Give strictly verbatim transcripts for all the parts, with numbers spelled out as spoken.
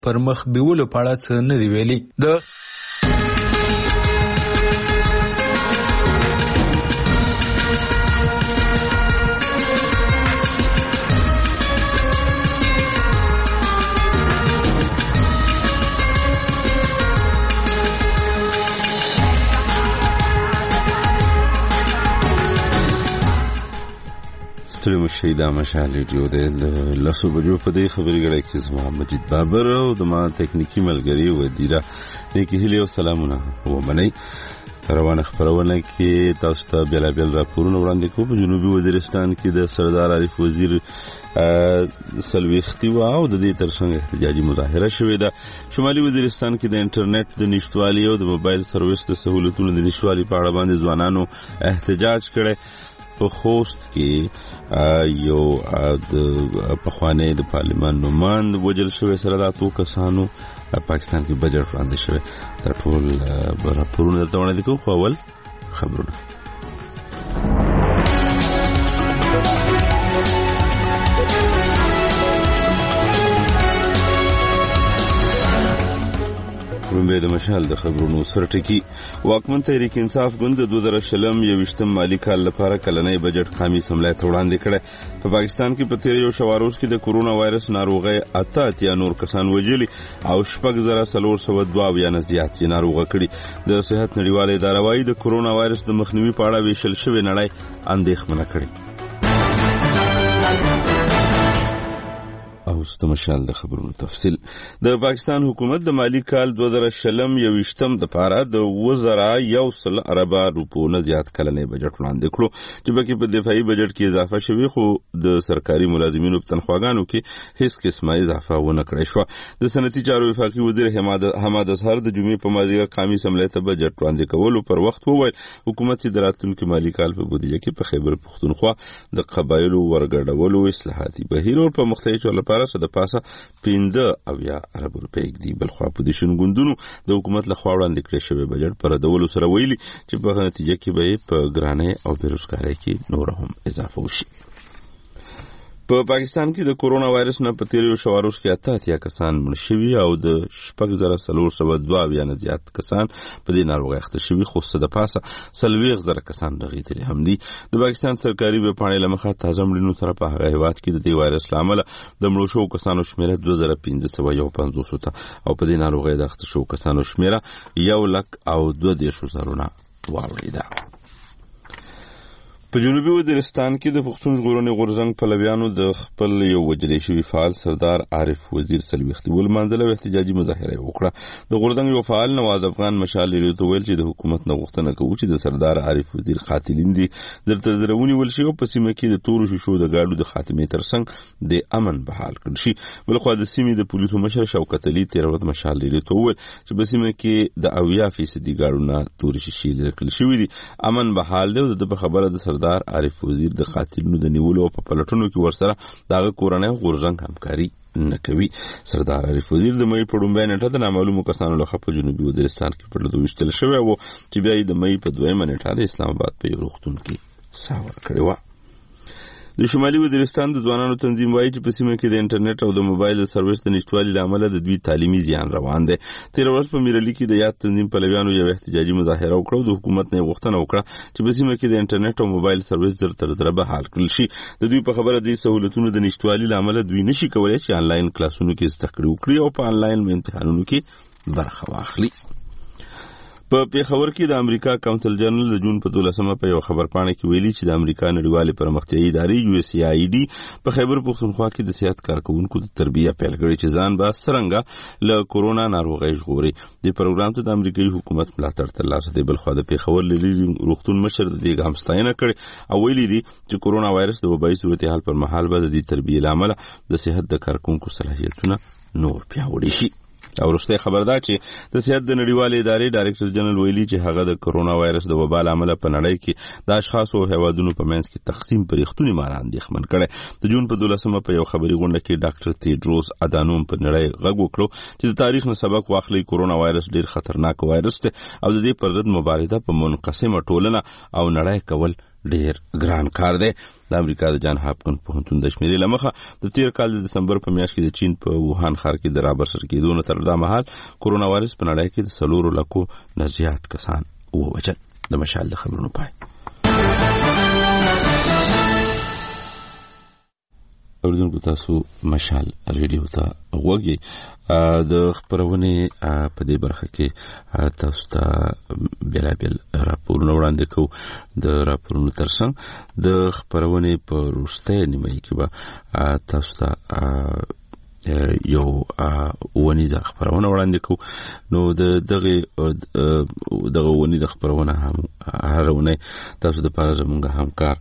پر مخ بیولو په اړه څه نه دی ویلي. د ستړي مشي دا مشال ریډیو د لاسو بجو په دې خبرې غړې کې زما مجید بابر او د ما تکنیکی ملګری ودیره نیکی هلی او سلامونه ومنئ. روانه خبرونه کې تاسو ته بیل بیل راپورونه وړاندې کوو. په جنوبي وزیرستان کې د سردار عارف وزیر سلويختي او د دې ترڅنګ احتجاجي مظاهره شوې ده. شمالي وزیرستان کې د انټرنیټ د نشټوالي او د موبایل سرویس د سہولتونو د نشټوالي په اړه باندې ځوانانو احتجاج کړي. په خوست کې یو د پخوانی د پارلمان نوماند وجل شوی سره د اتو کسانو پاکستان کې بجټ وړاندې شوی. دا ټول راپورونه درته وړاندې کوو. خو اول خبرونه. رومبه د مشال د خبرونو سره ټکی. واکمن تحریک انصاف ګوند د دوه زره شلم یویشتم مالی کال لپاره کلنی بجټ قومي اسمبلی ته وړاندې کړی. په پاکستان کې په تیر یو شواروز کې د کورونا وایرس ناروغي اته اتیا نور کسان وژلي او شپږ زره څلور سوه دوه اویا نه زیات یې ناروغه کړي. د صحت نړیواله اداره وايي د کورونا وایرس د مخنیوي په اړه ویشل شوې نړۍ اندېښمنه کړي. او ستمشال د خبرونو تفصیل. د پاکستان حکومت د مالی کال دوه زره شلم یویشتم د پاره د وزرا یو سل اربه روپو نه زیات کلنی بجټ وړاندې کړو چې پکې په دفاعي بجټ کې اضافه شوی، خو د سرکاري ملازمینو په تنخواګانو کې هیڅ قسمه اضافه ونه کړې شو. د صنعتي چارو وفاقي وزیر حماد اظهر د جمعې په مازیګر قومي اسمبلی ته بجټ وړاندې کولو پر وخت وویل حکومت چې د راتلونکي مالی کال په بودیجه کې په خیبر پښتونخوا د قبایلو ورګډولو اصلاحاتي بهیر او په مختلفو لپاره د پاسه پنځه اویا ارب روپۍ دی. بل خو په دې شنګوندونو د حکومت له خوا وړاندې کړی شوی بجټ پر ډول سره ویلي چې په نتیجه کې به په ګرانۍ او بیروزګارۍ کې نور هم اضافه وشي. په پاکستان کې د کورونا وایرس نه په تیر یو شواروز کې اته اتیا کسان مړ شوي او د شپږ زره څلور سوه دوه اویا نه زیات کسان په دې ناروغۍ اخته شوي، خو څه د پاسه څلوېښت زره کسان رغېدلي هم دي. د پاکستان سرکاري ویبپاڼې له مخه تازه مړینو سره په هغه هېواد کې د دې وایرس له امله د مړو شوو کسانو شمېره دوه زره پنځه سوه یو پنځوسو ته او په دې ناروغۍ د اخته شوو کسانو شمېره یو لک او دوه دېرشو زرونه واوړېده. په جنوبي وزیرستان کې د پښتون ژغورنې غورځنګ پلویانو د خپل یو وجلی شوي فعال سردار عارف وزیر سلويختي ولمانځله او احتجاجي مظاهره وکړه. د غورځنګ یو فعال نواز افغان مشال ریډیو ته ویل چې د حکومت نه غوښتنه کوو چې د سردار عارف وزیر قاتلین دي درته زره ونیول شي او په سیمه کې د تورو شیشو د ګاډو د خاتمې ترڅنګ د امن بحال کړل شي. بلخوا د سیمې د پولیسو مشر شوکت علي تېره ورځ مشال ریډیو ته وویل چې په سیمه کې د اویا فیصدي ګاډو نه تورې شیشې لرې کړل شوي دي. امن بحال دی او د په خبره د سردار عارف وزیر د قاتلینو د نیولو په پلټونو کې ورسره دغه کورنۍ غورځنګ همکاري نه کوي. سردار عارف وزیر د مې په لومړۍ نیټه د نامعلومو کسانو لخوا په جنوبي وزیرستان کې په لدو ویشتل شوی و چې بیا یې د مې په دویمه نیټه د اسلام آباد په یو روغتون کې ساه ورکړې وه. د شمالي وزیرستان د ځوانانو تنظیم وایي چې په سیمه کې د انټرنیټ او د موبایل د سرویس د نشټوالي له امله د دوی تعلیمي زیان روان دی. تېره ورځ په میرلي کې د یاد تنظیم پلویانو یو احتجاجي مظاهره وکړه او د حکومت نه یې غوښتنه وکړه چې په سیمه کې د انټرنیټ او موبایل سرویس زر تر زره بحال کړل شي. د دوی په خبره دې سهولتونو د نشټوالي له امله دوی نشي کولی چې آنلاین کلاسونو کې زده کړې وکړي او په آنلاین امتحانونو کې برخه واخلي. په پیښور کې د امریکا کونسل جنرال د جون په دولسمه په یو خبرپاڼه کې ویلي چې د امریکا نړیوالې پرمختیایي ادارې یو اس ای آی ډي په خیبر پښتونخوا کې د صحت کارکوونکو د تربیه پیل کړې چې ځان به څرنګه له کورونا ناروغۍ ژغوري. د پروګرام ته د امریکایي حکومت ملاتړ ترلاسه دی. بلخوا د پیښور له لرې روغتون مشر د دې هم ستاینه کړې او ویلي دي چې کورونا وایرس د وبایي صورتحال پر مهال به د دې تربیې له امله د صحت د کارکوونکو صلاحیتونه نور پیاوړي شي. او وروسته خبر ده چې د صحت د نړیوالې ادارې ډایرکټر جنرال ویلي چې هغه د کورونا وایرس د وبا له امله په نړۍ کې د اشخاصو او هیوادونو په منځ کې تقسیم په رښتونې معنا اندېښمن کړی. د جون په دولسمه په یو خبري غونډه کې ډاکټر تیډروس ادانوم په نړۍ غږ وکړو چې د تاریخ نه سبق واخلي. کورونا وایرس ډیر خطرناک وایرس دی او د دې پر ضد مبارزه په منقسمه ټولنه او نړۍ کول ډیر ګران کار دی. د امریکا د جان هاپکن پوهنتون د شمیرې لمخه د تیر کال د دسمبر په میاشت کې د چین په ووهان ښار کې د رابرسر کېدو نه تر دا مهال کورونا وایرس په نړۍ کې د څلورو لکو نه زیات کسان ووژل. د مشال د خبرونو پای. اوریدونکو تاسو مشال ریډیو ته غوږی. د خبرونې په دې برخه کې تاسو ته بېلابېل راپورونه وړاندې کوو. د راپورونو ترڅنګ د خبرونې په وروستۍ نیمایي کې به تاسو ته یو ونیزه خبرونه وړاندې کوو. نو د دغه دغه ونیزه خبرونه هم هر ونې تاسو د پاره زموږ همکار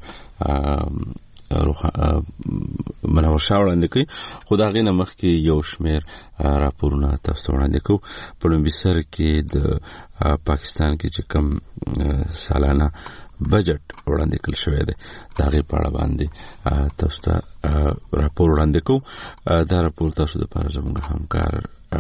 منور شاه وړاندې کوي. خو د هغې نه مخکې یو شمېر راپورونه تاسو ته وړاندې کوو. په لومړي سر کې د پاکستان کې چې کوم سالانه بجټ وړاندې کړل شوی دی د هغې په اړه باندې تاسو ته راپور وړاندې کوو. دا راپور تاسو دپاره زموږ همکار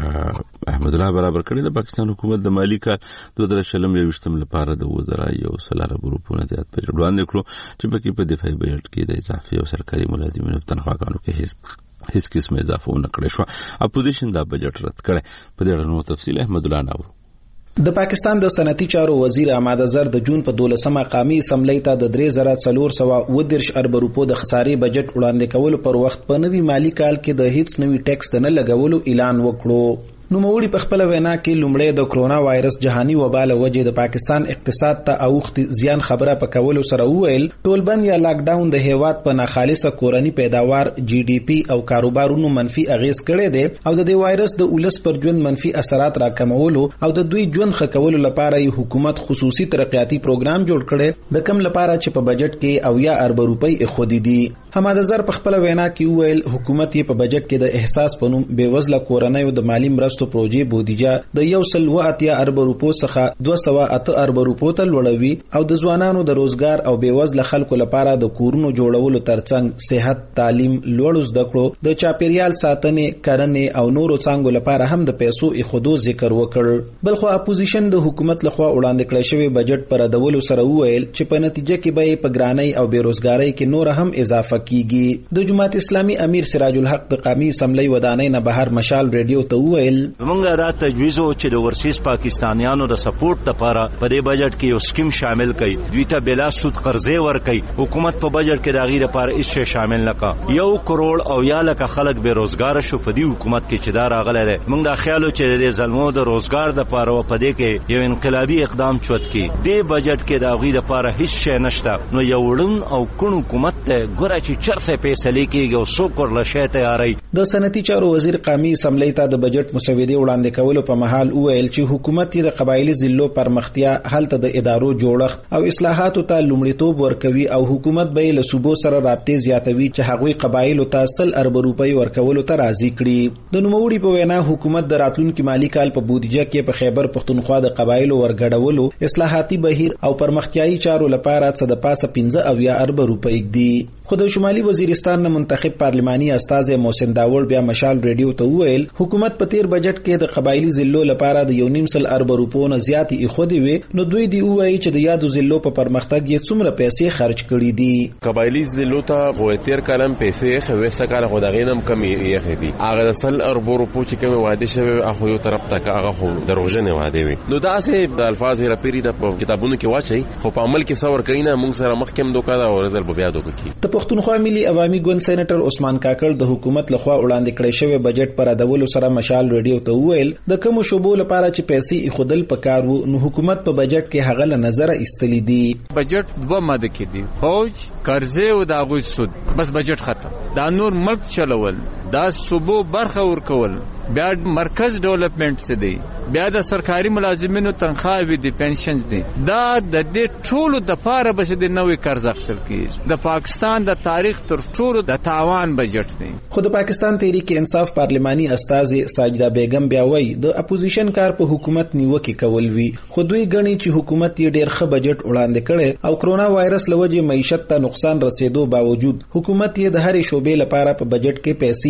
احمد الله برابر کړی. د پاکستان حکومت د مالی کال دوه زره شلم یویشتم لپاره د وزرا یو سل اربو روپونه زیات بجټ وړاندې کړو چې پکې په دفاعي بجټ کې د اضافي او سرکاري ملازمینو تنخواګانو کې هیڅ هیڅ قسم اضافه ونه کړې شوه. اپوزیشن دا بجټ رد کړی. په دې اړه نور تفصیل احمد الله ناورو. د پاکستان د صنعتي چارو وزیر احمد ظهر د جون په دولسمه قامي اسمبلی ته د درې زره څلور سوه اووه دېرش ارب روپو د خسارې بجټ وړاندې کولو پر وخت په نوي مالي کال کې د هیڅ نوي ټیکس د نه لګولو اعلان وکړو. نوموړي په خپل وینا کې لومړی د کرونا وایرس جهاني وبا له وجې د پاکستان اقتصاد ته اوښت زیان خبره په کولو سره وویل ټولبند یا لاک ډاون د هیواد په ناخالصه کورني پیداوار جی ډي پی او کاروبارونو منفي اغیز کړی دی او د دې وایرس د ولس پر ژوند منفي اثرات راکمولو او د دوی ژوند ښه کولو لپاره یې حکومت خصوصي ترقیاتي پروګرام جوړ کړی د کم لپاره چې په بجټ کې اویا ارب روپۍ ایښودي دي. حماد ظهر په خپل وینا کې وویل حکومت یې په بجټ کې د احساس په نوم بېوزله کورنیو د مالي مرستو پروژې بودیجه د یو سل و اتیا ارب روپو څخه دوه سوه اته ارب روپو ته لوړوي او د ځوانانو د روزګار او بېوزله خلکو لپاره د کورونو جوړولو ترڅنګ صحت، تعلیم، لوړو زده کړو، د چاپیریال ساتنې، کرنې او نورو څانګو لپاره هم د پیسو ایښودو ذکر وکړ. بلخو اپوزیشن د حکومت لخوا وړاندې کړی شوی بجټ پر ردولو سره وویل چې په نتیجه کې به په ګرانۍ او بېروزګارۍ کې نور هم اضافه کیږي. د جماعت اسلامي امیر سراج الحق د قومي اسمبلی ودانۍ نه بهر مشال ریډیو ته وویل موږ را تجویز او چې د ورسیز پاکستانیانو د سپورټ لپاره په دې بجټ کې یو سکیم شامل کړي. دوی ته بلا سود قرضې ورکړي. حکومت په بجټ کې د هغې لپاره هیڅ شی شامل نه کړه. یو کروڑ او یا لکه خلک بې روزګاره شو په دې حکومت کې چې دا راغلی دی. موږ دا خیال و چې د دې زلمو د روزګار دپاره په دې کې یو انقلابي اقدام چوت کړي. دې بجټ کې د هغې لپاره هیڅ شی نشته. نو یو ړوند او کوڼ حکومت دی ګوره چې چرته فیصلې کېږي او څوک ورله شی تیاروي. د صنعتي چارو وزیر قومي اسمبلی ته د بجټ مسودې وړاندې کولو په مهال وویل چې حکومت یې د قبایلي ضلعو پرمختیا، هلته د ادارو جوړښت او اصلاحاتو ته لومړیتوب ورکوي او حکومت به یې له صوبو سره رابطې زیاتوي چې هغوی قبایلو ته سل ارب روپۍ ورکولو ته راضي کړي. د نوموړي په وینا حکومت د راتلونکي مالي کال په بودیجه کې په خیبر پښتونخوا د قبایلو ورګډولو، اصلاحاتي بهیر او پرمختیایي چارو لپاره څه د پاسه پنځه اویا ارب روپۍ دي. خو د شمالي وزیرستان نه منتخب پارلماني استازی محسن داوړ بیا مشال ریډیو ته وویل حکومت په تیر بجټ کې د قبایلي ضلعو لپاره د یو نیم سل ارب روپو نه زیاتې ایښودې وې. نو دوی دې ووایي چې د یادو ضلعو په پرمختګ یې څومره پیسې خرج کړي دي. قبایلي ضلعو ته خو تیر کال هم پیسې ایښې وې، سږ کال خو د هغې نه هم کمې ایښې دي. هغه د سل اربو روپو چې کومې وعدې شوې وې هغه یو طرف ته هغه خو دروغجنې وعدې وې. نو داسې د الفاظ هېراپېري د کتابونو کې واچوي خو په عمل کې څه ورکوي نه. موږ سره مخکې هم دوکه ده او رزل به بیا دوکه کړي. د پښتونخوا ملي عوامي ګوند سېنیټر عثمان کاکړ د حکومت لخوا وړاندې کړی شوی بجټ پر ادولو سره مشال ریډیو ته وویل د کومو شوبو لپاره چې پیسې ایښودل پکار وو نو حکومت په بجټ کې هغه له نظره ایستلي دي. بجټ دوه ماده کې دي، فوج، قرضې او د هغوی سود. بس بجټ ختم. دا نور ملک چلول، دا صوبو برخه ورکول، بیا مرکز ډیولپمنٹ څه دی، بیا د سرکاري ملازمینو تنخواهې دي، پنشن دي. دا د دې ټولو دپاره به چې د نوې قرض اخیستل کېږي. د پاکستان د تاریخ تر ټولو د تاوان بجټ دی. خو د پاکستان تحریک انصاف پارلماني استازي ساجده بیگم بیا وایي د اپوزیشن کار په حکومت نیوکې کول وي. خو دوی ګڼي چې حکومت یې ډېر ښه بجټ وړاندې کړی او کرونا وایرس له وجې معیشت ته نقصان رسېدو باوجود حکومت یې د هرې شعبې لپاره په بجټ کې پیسې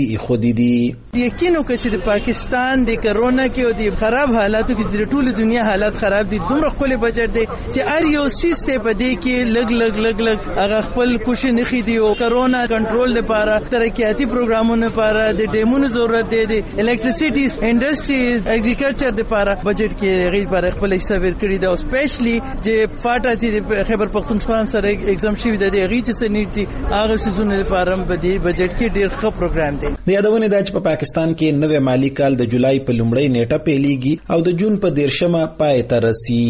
خودي دي. یقینو کې چې د پاکستان د کرونا کې او د خراب حالاتو کې د ټول دنیا حالات خراب دي، دومره خپل بجټ دی چې ار یو سیسته په دې کې لګ لګ لګ لګ هغه خپل کوشش نه خېدي او کرونا کنټرول لپاره ترقیاتي پروګرامونو لپاره د ډیمونو ضرورت دی، د الکټریسيټي انډستریز اګریکلچر لپاره بجټ کې غیر پر خپل حساب ورکړي دا، سپیشلی چې فاټا چې خیبر پختونخوا سره ایگزام شوی دی غي چې سنټي هغه سيزونه لپاره په دې بجټ کې ډیر ښه پروګرام دی. د یادونه د په پاکستان کې نوې مالی کال د جولای په لومړۍ نیټه پیلېږي او د جون په دیرشمه پای ته رسي.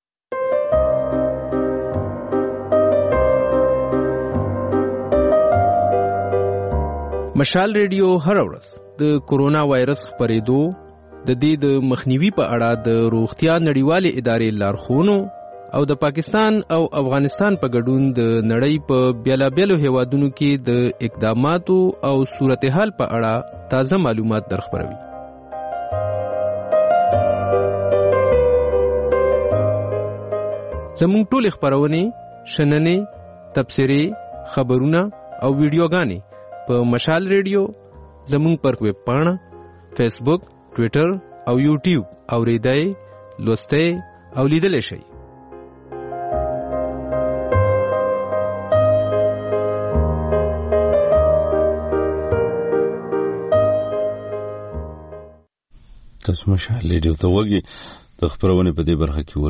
مشال ریډیو هر ورځ د کورونا وایرس خپرېدو، د دې د مخنیوي په اړه د روغتیا نړیوالې ادارې لارښوونو او د پاکستان او افغانستان په ګډون د نړۍ په بیلابیلو هیوادونو کې د اقداماتو او صورتحال په اړه تازه معلومات درخبروي. زموږ ټول خبرونه، شننې، تبصرې، خبرونه او ویډیوګانې په مشال ریډیو، زموږ پر ویب پاڼه، فیسبوک، ټویټر او یوټیوب اوریدای، لوستای او لیدلی شئ. تاسو مشال ریډیو ته وګورئ. د خبرونه په دې برخه کې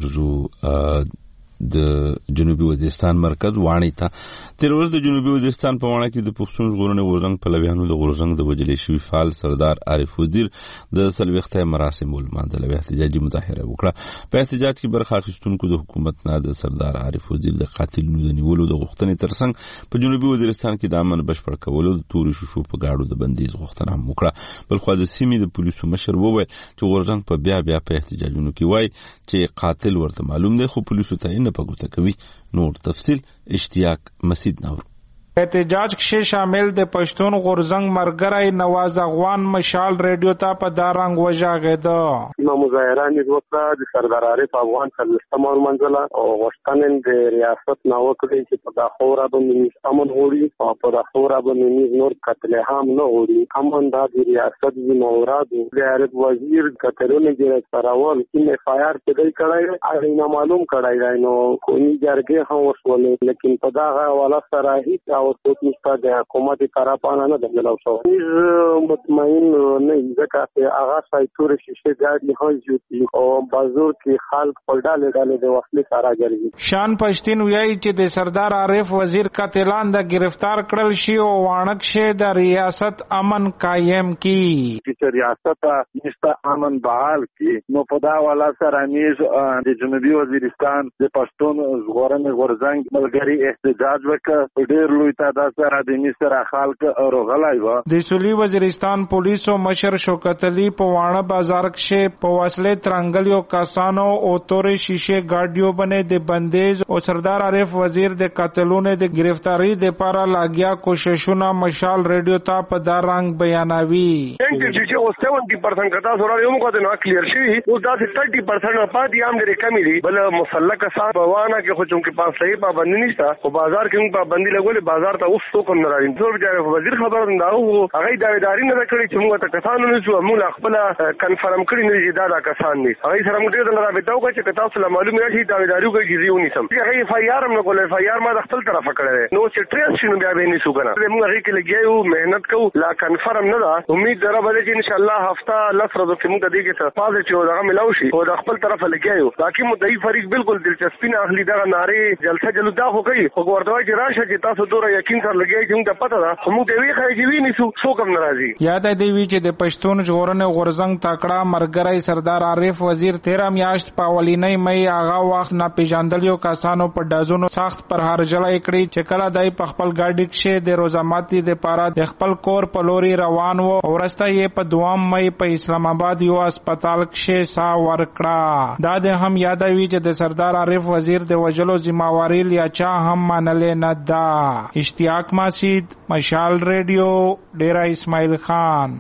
ورجو د جنوبي وزیرستان مرکز وانی ته تیر ورځ د جنوبي وزیرستان په وانه کې د پښتون ژغورنې غورځنګ پلویانو د غورځنګ د وجلې شوی فعال سردار عارف وزیر د سلويخته مراسم ولمانځل او احتجاجي مظاهره وکړه. په احتجاج کې برخه اخیستونکو د حکومت نه د سردار عارف وزیر د قاتلونو د نیولو د غوښتنې ترڅنګ په جنوبي وزیرستان کې د امن بشپړ کولو د توري شوشو په گاډو د بندیز غوښتنه هم وکړه. بلخو د سیمې د پولیسو مشر وویل چې غورځنګ په بیا بیا په احتجاجونو کې وایي چې قاتل ورته معلوم دی، خو پولیسو ته نه پګوته کوي. نور تفصیل اشتیاق مسید نور. احتجاج کې شامل د پښتون غورځنګ مرګرای نواز افغان مشال ریډیو ته په دارنګ وژاغېده. نو مظاهران د وکړه د سردار عارف افغان سلسله منځله او غوښتنې د ریاست نو وکړي چې په داخورا باندې امن غوړي او په داخورا باندې نور قتل عام نه غوړي. امن د ریاست د موراد د عارف وزیر قتلونه د سراول کې اف آی آر پیدا کړای او نه معلوم کړای نو کومي جرګه هم وسولې، لیکن په دا حواله سره هیڅ او څوک نشته د حکومت طرفانه نه دملو شو. هیڅ مطمئن نه ځکه چې هغه سایتور شیشه ګاډي هوځي او بازار کې خلک په ډاله ډاله د وسلې سره ګرځي. شان پښتون ویایي چې د سردار عارف وزیر قاتلان د گرفتار کړل شي او وانک شه د ریاست امن قائم کی. چې ریاست نشته امن بحال کی نو په دا والا سره میز د جنوبي وزیرستان د پښتون ژغورنې غورځنګ ملګری احتجاج وکړ. ډېر لوی تعداد سره د مصر خلک روغلای و. د سولي وزیرستان پولیسو مشر شوکت علي په وانه بازار کې په وسلې ترنګلیو کسانو او تورې شیشه ګاډیو باندې د بندیز او سردار عارف وزیر د قاتلونو د گرفتاری د لپاره لاګیا کوششونه مشال ریډیو ته په دا رنګ بیانوي. چې او سبعين پرسنټ کتا سره یو موږ نه کلیر شي او دا ثلاثين پرسنټ پاتې عام ډېر کمی دي. بل مسلک صاحب وانه کې خو چې په صحیح پابندي نشته او بازار کې پابندي لګولې بازار ته اوس څوک نه راځي. ټول ځای وزیر خبر نه او هغه داویداري نه کړی چې موږ ته کسانو نه شو موږ خپل کنفرم کړی نه چې دا دا کسان دي. هغه سره موږ ډېر رابطه وکړه چې تاسو له معلومه شي داویداري کوي چې یو نیسم. هغه اف آی آر نه کولای، اف آی آر ما د خپل طرفه کړی نو چې ټریس شنو بیا به نه شو کنه. موږ هغه کې لګیو مهنت کوو لا کنفرم نه ده. امید دربه چې ان شاء الله هفته لسره د کوم د دې کې فاز چې دا ملاوي شي او د خپل طرفه لګیو تاکي مدعي فریق بالکل دلچسپي نه اخلي. دا ناره جلسه جلودا خو کوي خو ورته چې راشه چې تاسو دوره یقین سره لګیږي چې موږ پته ده موږ ته وی خای چې وی نشو څوک هم ناراضي. یاد دی وی چې د پښتون ژغورنې غورځنګ تاکړه مرګرای سردار عارف وزیر تیرہ میاشت په ولینې مې هغه وخت نه پیژندلیو کسانو په دازونو سخت پر هرجلای کړی چې کله دای په خپل ګاډي کې د روزاماتي د پاره د خپل کور په لوري روان وو او راسته یې په دوام مې په اسلام آباد یو هسپتال کې سا ورکړه. دا د هم یاد وی چې د سردار عارف وزیر د وجلو ذمہواری لیا چا هم منلې نه دا. اشتیاق مسید، مشال ریډیو، ډیرا اسماعیل خان.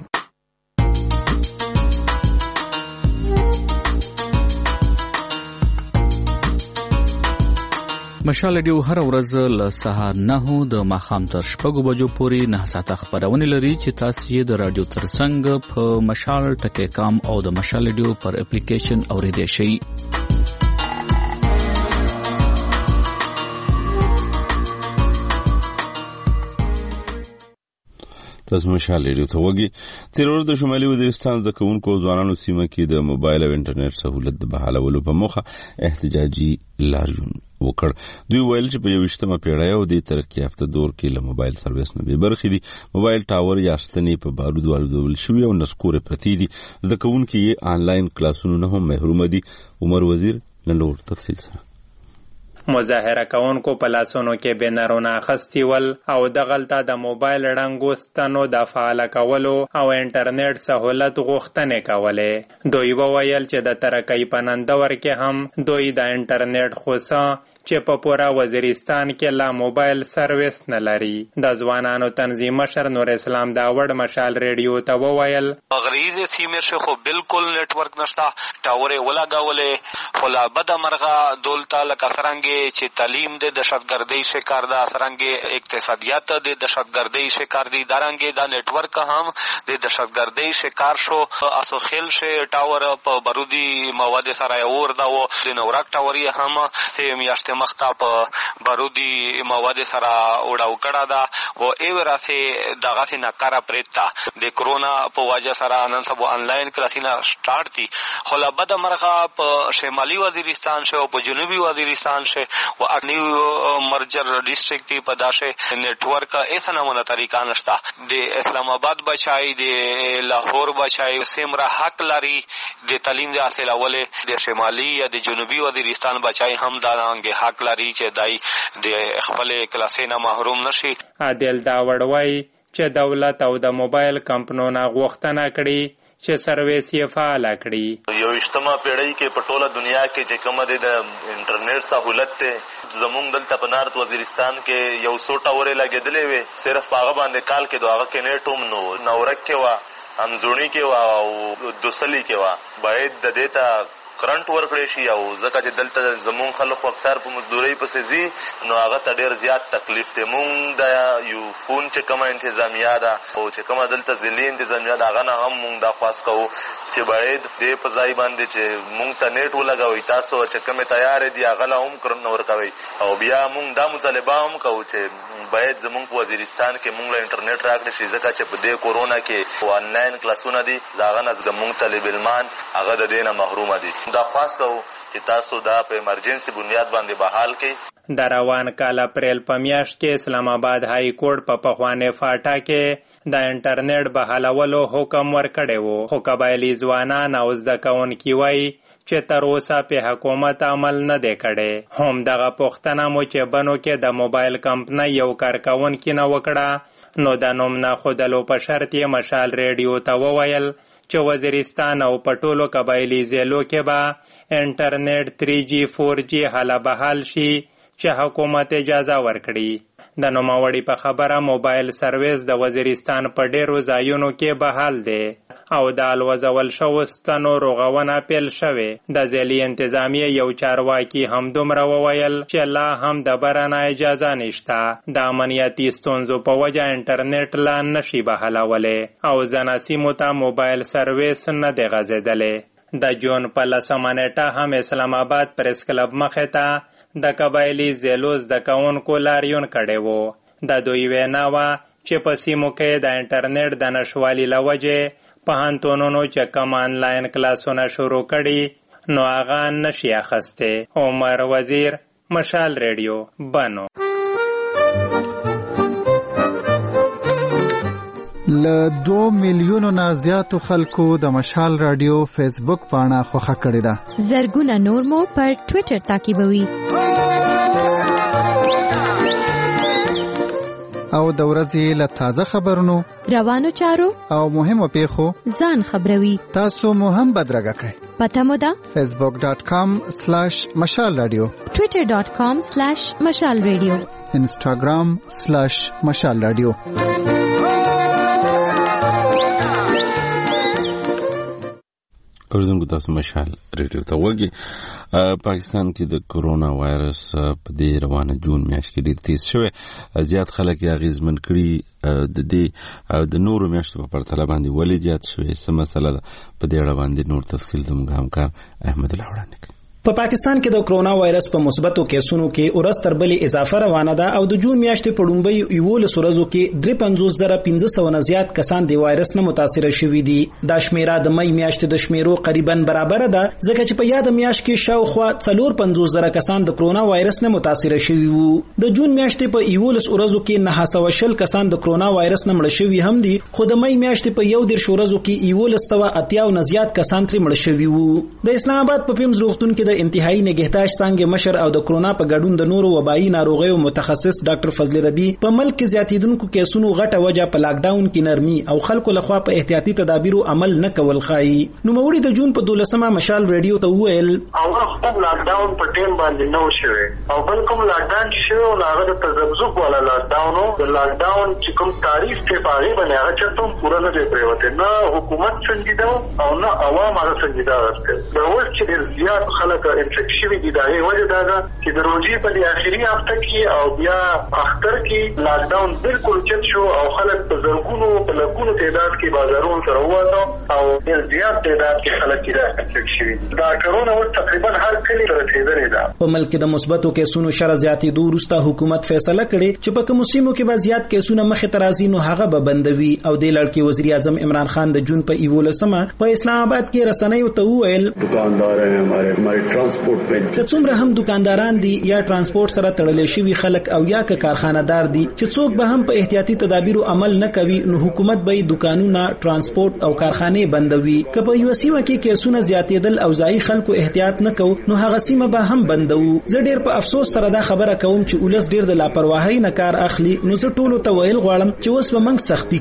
مشال رادیو هر ورځ له سهار نهو د ماښام تر شپږو بجو پورې نه ساعته خپرونه لري چې تاسو یې د رادیو ترڅنګ په مشال ټکی کام او د مشال رادیو پر اپلیکیشن اوریدئ شئ. تاسو مشال رادیو ته وګورئ. تیر ورځ د شمالي وزیرستان د کوونکو ځوانانو سیمه کې د موبایل او انټرنیټ سہولت د بحالولو په موخه احتجاجي لاریون وکړ. دوی ویل چې په یوویشتمه پیړۍ او د ترقی یافته دور کې له موبایل سرویس نه بې برخې دي. موبایل ټاور یا ستنې په بارود والودول شوي او نسکورې پرتې دي. زده کوونکي یې آنلاین کلاسونو نه هم محرومه دي. عمر وزیر نن نور تفصیل سره. مظاهره کوونکو په لاسونو کې بینرونه اخیستي ول او دغلته د موبایل ړنګو ستنو د فعاله کولو او انټرنیټ سہولت غوښتنې کولې. دوی وویل چې د ترقۍ په نندور کې هم دوی د انټرنیټ خوسه چې په پورا وزیرستان کې لا موبایل سرویس نه لري. د ځوانانو تنظیم مشر نور اسلام داوړ مشال ریډیو ته وویل غریز سیمه شه خو بالکل نیټورک نشته، ټاورې ولګولې خو لا بد مرغه دولته لکه څرنګه چې تعلیم د دهشتګردۍ شکار ده، څرنګه اقتصادیات د دهشتګردۍ شکار دي، دارنګه دا نیټورک هم د دهشتګردۍ شکار شو. اسو خل شه ټاور په بارودي مواد سره اور دا و د نورک ټاوري هم سیم یاشت مختا په بارودي مواد سره وډاو کړه دا و ایورا سي دغه سي ناکاره پریتا د کرونا په وجه سره نن سبا آنلاین کلاسونه سٹارټ دي. خو لا بد مرغه په شمالي وزیرستان شه او په جنوبي وزیرستان شه او اګنیو مرجر ډیسټریکټ دی په داشه نیټورک ایسه نمونه طریقه نشته. د اسلام آباد بچای د لاهور بچای سیمرا حق لري د تعلیم د حاصلولو د شمالي یا د جنوبي وزیرستان بچای هم دانګه حق لري چې دای د خپل کلاسې نه محروم نشي. عادل داوړ وای چې دولت او د موبایل کمپنیونو غوښتنه کړي چې سرویس یې فعال کړي. یوویشتمه پیړۍ کې په ټوله دنیا کې چې کومه د انټرنیټ سہولت ته زمونږ دلته په نارت وزیرستان کې یو څو ټاورې لګېدلې وې، صرف په هغه باندې کال کې د هغه کې نیټ هم نو نورک کې وه، همزوني کې وه او دوسلي کې وه. باید د دې ته کرنٹ ورکړی شي او ځکه چې دلته زمون خلک اکثر په مزدورۍ پسې ځي نو هغه ته ډېر زیات تکلیف دی. مونږ د یو فون چې کومه انتظامیه ده او چې کومه دلته ضلعي انتظامیه ده هغه نه هم مونږ دا خواست کوو چې باید دې په ځای باندې چې مونږ ته نیټ ولګوئ، تاسو چې کومې تیارې دي هغه له هم کرنټ ورکوئ. او بیا مونږ دا مطالبه هم کوو چې باید زمونږ په وزیرستان کې مونږ له انټرنیټ راکړی شي، ځکه چې په دې کورونا کې آنلاین کلاسونه دي د هغه نه زمونږ طالب علمان هغه د دې نه محرومه دي. دا خواست کوو چې تاسو دا په ایمرجنسي بنیاد باندې بحال کړئ. د روان کال اپریل په میاشت کې اسلام آباد های کورټ په پخواني فاټا کې د انټرنیټ بحالولو حکم ورکړی وو، خو قبایلي ځوانان او زده کوونکي وایي چې تر اوسه په حکومت عمل نه دی کړی. هم دغه پوښتنه مو چې بنو کې د موبایل کمپنۍ یو کارکوونکي نه وکړه نو د نوم نه ښودلو په شرط یې مشال ریډیو ته وویل چې وزیرستان او په ټولو قبایلي ضلعو کې به انټرنیټ تھری جی فور جی حاله بحال شي چې حکومت اجازه ورکړي. د نوموړي په خبره موبایل سرویس د وزیرستان په ډیرو ځایونو کې بحال دی او د الوزول شوو ستنو رغونه پیل شوې. د ضلعي انتظامیه یو چارواکي هم دومره وویل چې لا هم د برنه اجازه نشته، د امنیتي ستونزو په وجه انټرنیټ لا نشي بحالولی او ځینو سیمو ته موبایل سرویس نه دی غځېدلی. د جون په لسمه نیټه هم اسلام آباد پریس کلب مخې ته د قبایلي ضلعو زده کوونکو لاریون کړی وو. د دوی وینا وه چې په سیمو کې د انټرنیټ د نشوالي له وجې پوهنتونونو چې کوم آنلاین کلاسونه شروع کړي نو هغه نشي اخیستی. عمر وزیر، مشال ریډیو، بنو. له دو میلیونو نه زیاتو خلکو د مشال رادیو فیسبوک پاڼه خوښه کړې ده. زرګونه نور مو پر ټویټر تعقیبوي. او د ورځې له تازه خبرونو، روانو چارو او مهمو پیښو ځان خبروي. تاسو مو هم بدرګه کړئ. پته مو ده فیسبوک ډاټ کام سلیش مشال رادیو، ټویټر ډاټ کام سلیش مشال رادیو، انسټاګرام سلیش مشال رادیو. اوردونکو تاسو مشال ریډیو ته وګورئ. پاکستان کې د کورونا وایرس په دې روانه جون میاشت کې ډیر تیز شوی، زیات خلک یې اغیزمن کړي. د دې او د نورو میاشتو په پرتله باندې ولې زیات شوی څه مسله ده، په دې اړه باندې نور تفصیل زموږ همکار احمد الله وړاندې کوي. په پاکستان کې د کرونا وایرس په مثبتو کیسونو کې ورځ تر بلې اضافه روانه ده او د جون میاشتې په لومړیو یولسو ورځو کې درې پنځوس زره پنځه سوه نه زیات کسان د وایرس نه متاثره شوي دي. دا شمیره د مې میاشتې د شمیرو قریبا برابر ده، ځکه چې په یاد میاشت کې شاوخوا څلور پنځوس زره کسان د کرونا وایرس نه متاثره شوي وو. د جون میاشتې په یولس ورځو کې نه سوه شل کسان د کرونا وایرس نه مړه شوي هم دي، خو د مې میاشتې په یو دېرش ورځو کې یولس سوه اتیا نه زیات کسان ترې مړه شوي وو. د اسلام آباد په پیمز روغتون کې د انتهایی نگهداشت څنګه مشر او د کرونا په ګډون د نورو وبایي ناروغیو متخصص ډاکټر فضل ربی په ملک کې زیاتیدونکو کیسونو غټه وجه په لاک ډاون کې نرمي او خلکو لخوا په احتیاطي تدابیرو عمل نه کول خایي. نو موري د جون په دولسمه مشال ریډیو ته وویل او خپل لاک ډاون په ټیم باندې نو شوی او بل کوم لاک ډاون شوی او هغه د تذبذب ولا لاک ډاون او د لاک ډاون چې کوم تعریف ته پاره باندې هغه چرته پوره نه دی پریوته، نه حکومت څنګه او نه عوام هغه څنګه راځي. د اوس چې زیات خلک انفیکشن دي دا یې وجه دا ده چې د روزي په دې اخري هفته کې او بیا اختر کې لاک ډاون بالکل چت شو او خلک په زرګونو په لکونو تعداد کې بازارونو سره ووتو او ډېر زیات تعداد کې خلک کې انفیکشن دا کرونا اوس تقریبا هر کلی رسیدلې ده. په ملک د مثبتو کیسونو شر زیاتېدو وروسته حکومت فیصله کړې چې په کومو سیمو کې به زیات کیسونه مخې ته راځي نو هغه به بندوي او د لړکي وزیر اعظم عمران خان د جون په یولسمه په اسلام آباد کې رسنیو ته وویل دکاندار هماره هماره ترانسپورت چې څومره هم دکانداران دي یا ترانسپورت سره تړلې شوي خلک او یا که کارخانه‌دار دي چې څوک به هم په احتیاطي تدابیرو عمل نه کوي نو حکومت به دکانونه، ترانسپورت او کارخانې بندوي. که په یو سیمه کې کیسونه زیاتېدل او ځایي خلکو احتیاط نه کوو نو هغه سیمه به هم بندوو. زه ډېر په افسوس سره دا خبره کوم چې ولس ډېر د لاپرواهۍ نه کار اخلي، نو زه ټولو ته ویل غواړم چې اوس به موږ سختي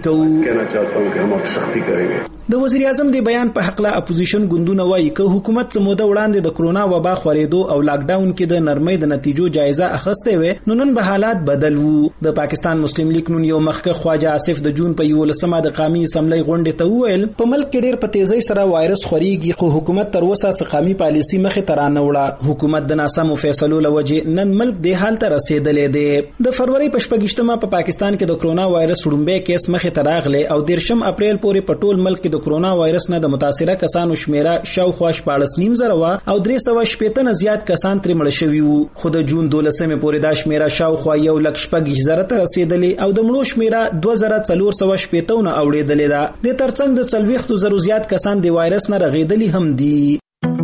کوو. د وزیر اعظم د بیان په حق لا اپوزیشن ګوندونه وایي که حکومت څه موده وړاندې د کرونا وبا خورېدو او لاک ډاون کې د نرمۍ د نتیجو جایزه اخیستې وي نو نن به حالات بدل وو. د پاکستان مسلم لیگ نون یو مخکې خواجه آصف د جون په یولسمه د قومي اسمبلی غونډې ته وویل په ملک کې ډېر په تیزۍ سره وایرس خورېږي، خو حکومت تر اوسه څه قومي پالیسي مخې ته رانه وړه. حکومت د ناسمو فیصلو له وجې نن ملک دې حال ته رسېدلی دی. د فروری په شپږیشتمه په پاکستان کې د کرونا وایرس وړومبی کیس مخې ته راغلی او دېرشم اپریل پورې په ټول ملک کې د کرونا وایرس نه د متاثره کسانو شمیره شاوخوا شپاړس نیم زره وه او درې سوه شپېته نه زیات کسان ترې مړه شوي وو. خو د جون دولسمې پورې دا شمیره شاوخوا یو لک شپږ زره ته رسېدلې او د مړو شمیره دوه زره څلور سوه شپېته نه اوړېدلې ده. دې ترڅنګ د څلوېښتو زرو زیات کسان د وایرس نه رغېدلي هم دي.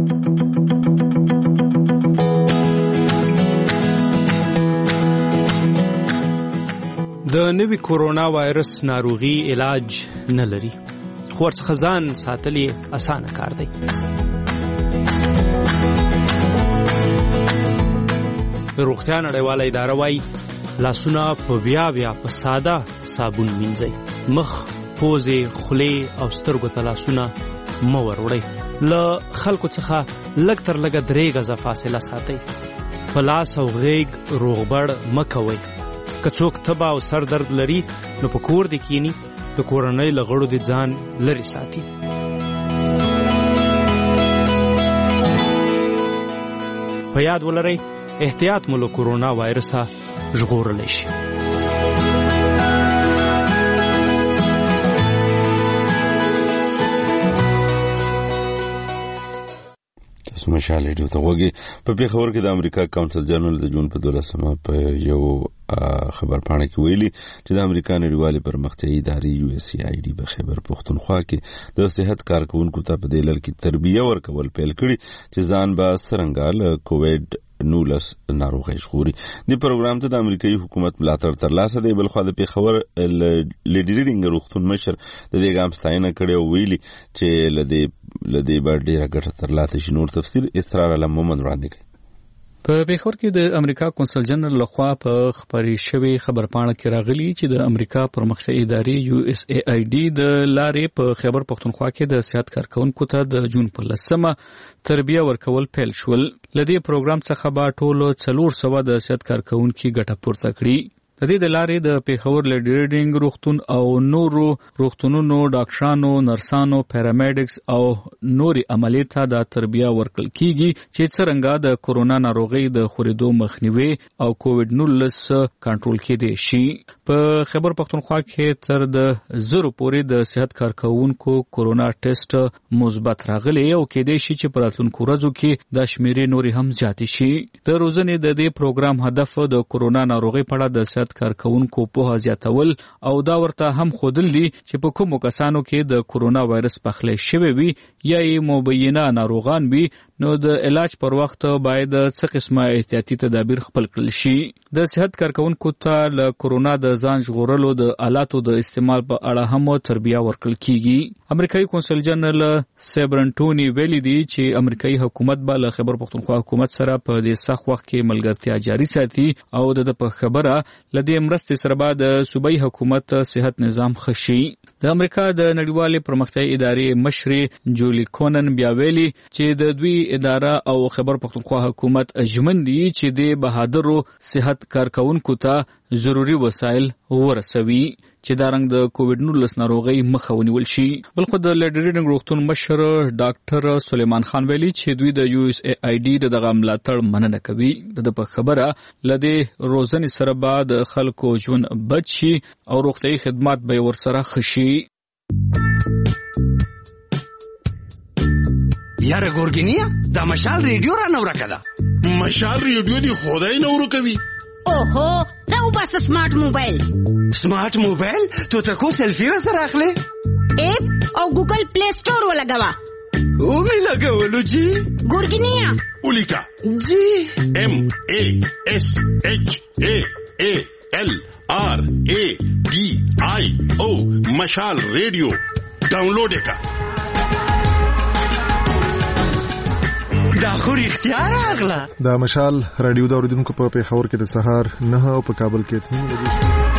د نوي کورونا وایرس ناروغي علاج نه لري، خو ورڅخه ځان ساتل یې اسانه کار دی. روغتیا نړیواله اداره وایي لاسونه په بیا بیا په ساده صابون مینځئ، مخ، پوزې، خولې او سترګو ته لاسونه مه وروړئ. له خلکو څخه لږ تر لږه درې غزه فاصله ساتئ. په لاس او غیږ روغبړ مه کوئ. که څوک تبه او سر درد لري نو په کور دې کینی، د کورنۍ له غړو دې ځان لرې ساتي. په یاد ولرئ احتیاط مو له کورونا وایرسه ژغورلی شي. مشال ریډیو ته وګورئ. په پیښور کې د امریکا کونسل جنرال د جون په دولسمه په یو خبر پاڼه کې ویلي چې د امریکا نړیوالې پرمختیایي ادارې یو اس ای آی ډي په خیبر پښتونخوا کې د صحت کارکونکو ته په دې لړ کې تربیه ورکول پیل کړي چې ځان به څرنګه له کووډ نولس ناروغي ژغوري. د پروګرام ته د امریکایي حکومت ملاتړ ترلاسه دی. بلخو د پیښور لیډرینګ روغتون مشر د دې ګام ستاینه کړې او ویلي چې لدی لدی بر ډیره ګټه ترلاسه شي. نور تفصیل اسرار علم مومن وړاندې کوي. په پیښور کې د امریکا کونسل جنرال لخوا په خبري شوی خبرپاڼه کې راغلی چې د امریکا پرمختیایي ادارې یو اس ای آی ډي د لارې په خیبر پښتونخوا کې د صحت کارکونکو ته د جون په لسمه تربیه ورکول پیل شول. لدې پروګرام څخه به ټول څلور سوه د صحت کارکونکو ګټه پورته کړي. د دې د لارې د پیښور لیډ ریډینګ روغتون او نورو روغتونونو ډاکټرانو، نرسانو، پیرامیډکس او نوري عملیات ته د تربیه ورکړل کیږي چې څرنګه د کورونا ناروغي د خورېدو مخنیوي او کووډ نولس کنټرول کېدی شي. په خیبر پختونخوا کې تر د زرو پورې د صحت کارکونکو کورونا ټیسټ مثبت راغلي او کېدای شي چې په راتلونکو ورځو کې د شمیرې نوري هم زیاتې شي. د روزنې د دې پروګرام هدف د کورونا ناروغي په اړه د صحت کارکونکو پوهه زیاتول او دا ورته هم ښودل دي چې په کومو کسانو کې د کورونا وایرس پخلی شوی وي یا یې مبینه ناروغان وي نو د علاج پر وخت باید څه قسمه احتیاطي تدابیر خپل کړل شي. د صحت کارکونکو ته له کورونا د ځان ژغورلو د آلاتو د استعمال په اړه هم تربیه ورکړل کیږي. امریکایي کونسل جنرال سیبرنټونی ویلي دی چې امریکایي حکومت به له خیبر پختونخوا حکومت سره په دې سخت وخت کې ملګرتیا جاري ساتي او د په خبره لدې مرستې سره به د صوبایي حکومت صحت نظام خشي. د امریکا د نړیوالې پرمختیایي ادارې مشرې جولی کونن بیا ویلي چې د دوی اداره او خیبر پختونخوا حکومت ژمن دي چې د بهادرو صحت کارکونکو ته ضروري وسایل ورسوي چې دا رنګ د کووډ نولس ناروغي مخه ونیول شي. بل خو د لیډ ریډینګ روغتون مشر ډاکټر سلیمان خان ویلي چې دوی د یو اس ای آی ډي دغه ملاتړ مننه کوي. د په خبره لدې روزنې سره به د خلکو ژوند بچ شي او روغتیايي خدمات به ورسره خشي. یاره ګورګینیا دا مشال ریډیو را نو راکده. مشال ریډیو دی خدای نو ورکوي. اوهو راو بس سمارټ موبایل. سمارټ موبایل ته ته کو سلفي را سره اخلي؟ اپ او ګوګل پلی سٹور ولګوا. او می لګولو جی. ګورګینیا اولیکا جی ام ا اس اچ ا ا ال آر ا ډي آی او مشال ریډیو ډاونلوډ کا. دا خو رښتیا راغله. دا مشال رادیو د اوریدونکو په پیښور کې د سهار نه او په کابل کې اته بجې.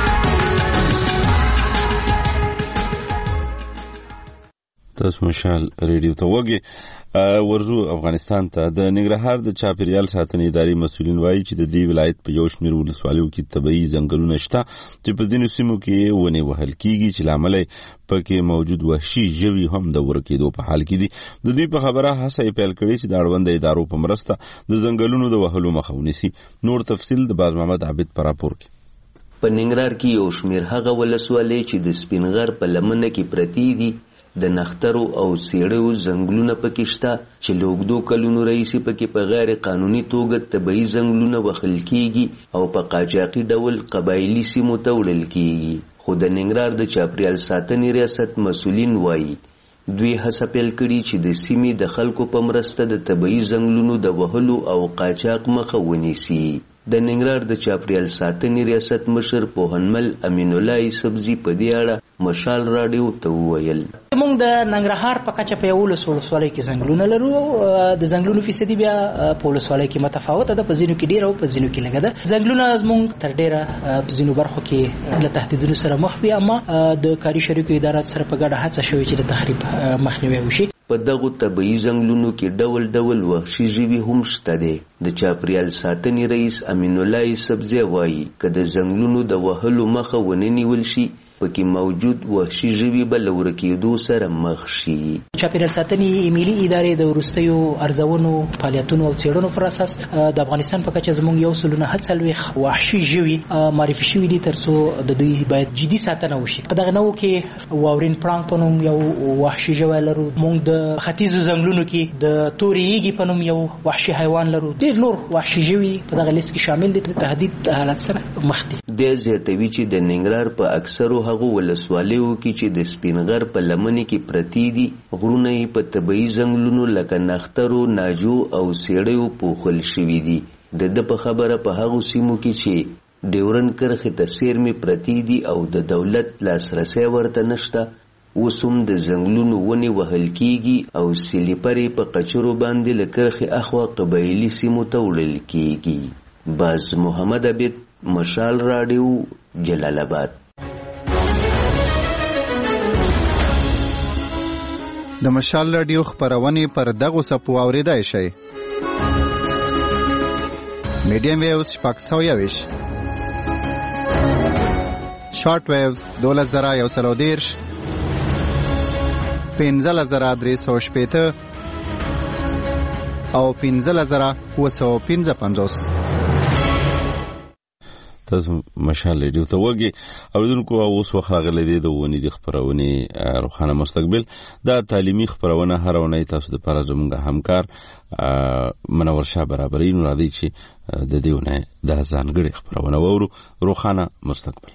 تاسو مشال ریډیو ته وګورئ. ورزو افغانستان ته د ننګرهار د چاپیریال ساتنې ادارې مسؤلین وایي چې د دې ولایت په یو شمېر ولسوالیو کې طبیعي ځنګلونه شته چې په ځینو سیمو کې ونې وهل کیږي چې له امله پکې موجود وحشي ژوي هم د ورکېدو په حال کې دي. د دوی په خبره هڅه یې پیل کړې چې د اړوند ادارو په مرسته د ځنګلونو د وهلو مخه ونیسي. نور تفصیل د باز محمد عابد په راپور کې. په ننګرهار کې یو شمېر هغه ولسوالۍ چې د سپینغر په لمنه کې پرتې دي د نخترو او سیړیو ځنګلونه پکې شته چې له اوږدو کلونو راهیسې پکې په غیر قانوني توګه طبیعي ځنګلونه وهل کیږي او په قاچاقي ډول قبایلي سیمو ته وړل کیږي. خو د ننګرهار د چاپیریال ساتنې ریاست مسؤلین وایي دوی هڅه پیل کړي چې د سیمې د خلکو په مرسته د طبیعي ځنګلونو د وهلو او قاچاق مخه ونیسي. د ننګرهار د چاپیریال ساتنې ریاست مشر پوهنمل امین الله سبزي په دې اړه مشال راډیو ته وویل. موږ د ننګرهار په کچه په یو ولسوالۍ کې ځنګلونه لرو. د ځنګلونو فیصدي بیا په ولسوالۍ کې متفاوته ده، په ځینو کې ډېره او په ځینو کې لږه ده. ځنګلونه زموږ تر ډېره په ځینو برخو کې له تهدیدونو سره مخ وي، اما د کاري شریکو ادارات سره په ګډه هڅه شوې چې د تخریب مخنیوی وشي. په دغو طبیعي ځنګلونو کې ډول ډول وحشي ژوي هم شته دي. د چاپیریال ساتنې رئیس امین الله سبزي وایي که د ځنګلونو د وهلو مخه ونه نیول شي پکې موجود وحشي ژوي به له ورکېدو سره مخ شي. چاپیریال ساتنې ملي ادارې د وروستیو ارزونو فعالیتونو او څېړنو پر اساس د افغانستان په کچه زموږ یو سل نهه څلوېښت وحشي ژوي معرفي شوي دي تر څو د دوی باید جدي ساتنه وشي. په دغه نوو کې واورین پړانګ په نوم یو وحشي ژوی لرو. موږ د ختیځو ځنګلونو کې د تورې یږې په نوم یو وحشي حیوان لرو. ډېر نور وحشي ژوي په دغه لیست کې شامل دي. د تهدید حالت سره مخ دي. دی زیاتوي چې د ننګرهار په اکثرو هغو ولسوالیو کې چې د سپینغر په لمنې کې پرتې دي غرونه یې په طبیعي ځنګلونو لکه نخترو، ناجو او سیړیو پوښل شوي دي. د ده په خبره په هغو سیمو کې چې ډیورن کرښې ته څیرمې پرتې دي او د دولت لاسرسی ورته نشته، اوس هم د ځنګلونو ونې وهل کیږي او سلیپرې په قچرو باندې له کرښې اخوا قبایلي سیمو ته وړل کیږي. باز محمد عبید، مشال راډیو، جلال آباد. د مشال راډیو خبرونه پر دغه سپو اوریدای شي. میډیم ویوز شپږ سوه یویشت شارټ ویوز دولس زره یو سل او دېرش، پنځلس زره درې سوه شپېته او پنځلس زره اووه سوه پنځه پنځوس. تاسو مشال ریډیو ته وګورئ. اوریدونکو اوس وخت راغلی دی د ونې د خپرونې روښانه مستقبل. دا تعلیمي خپرونه هر اونۍ تاسو لپاره زموږ همکار منور شاه برابري نو راځي چې د دې ونې د ځانګړي خپرونه وورو روښانه مستقبل.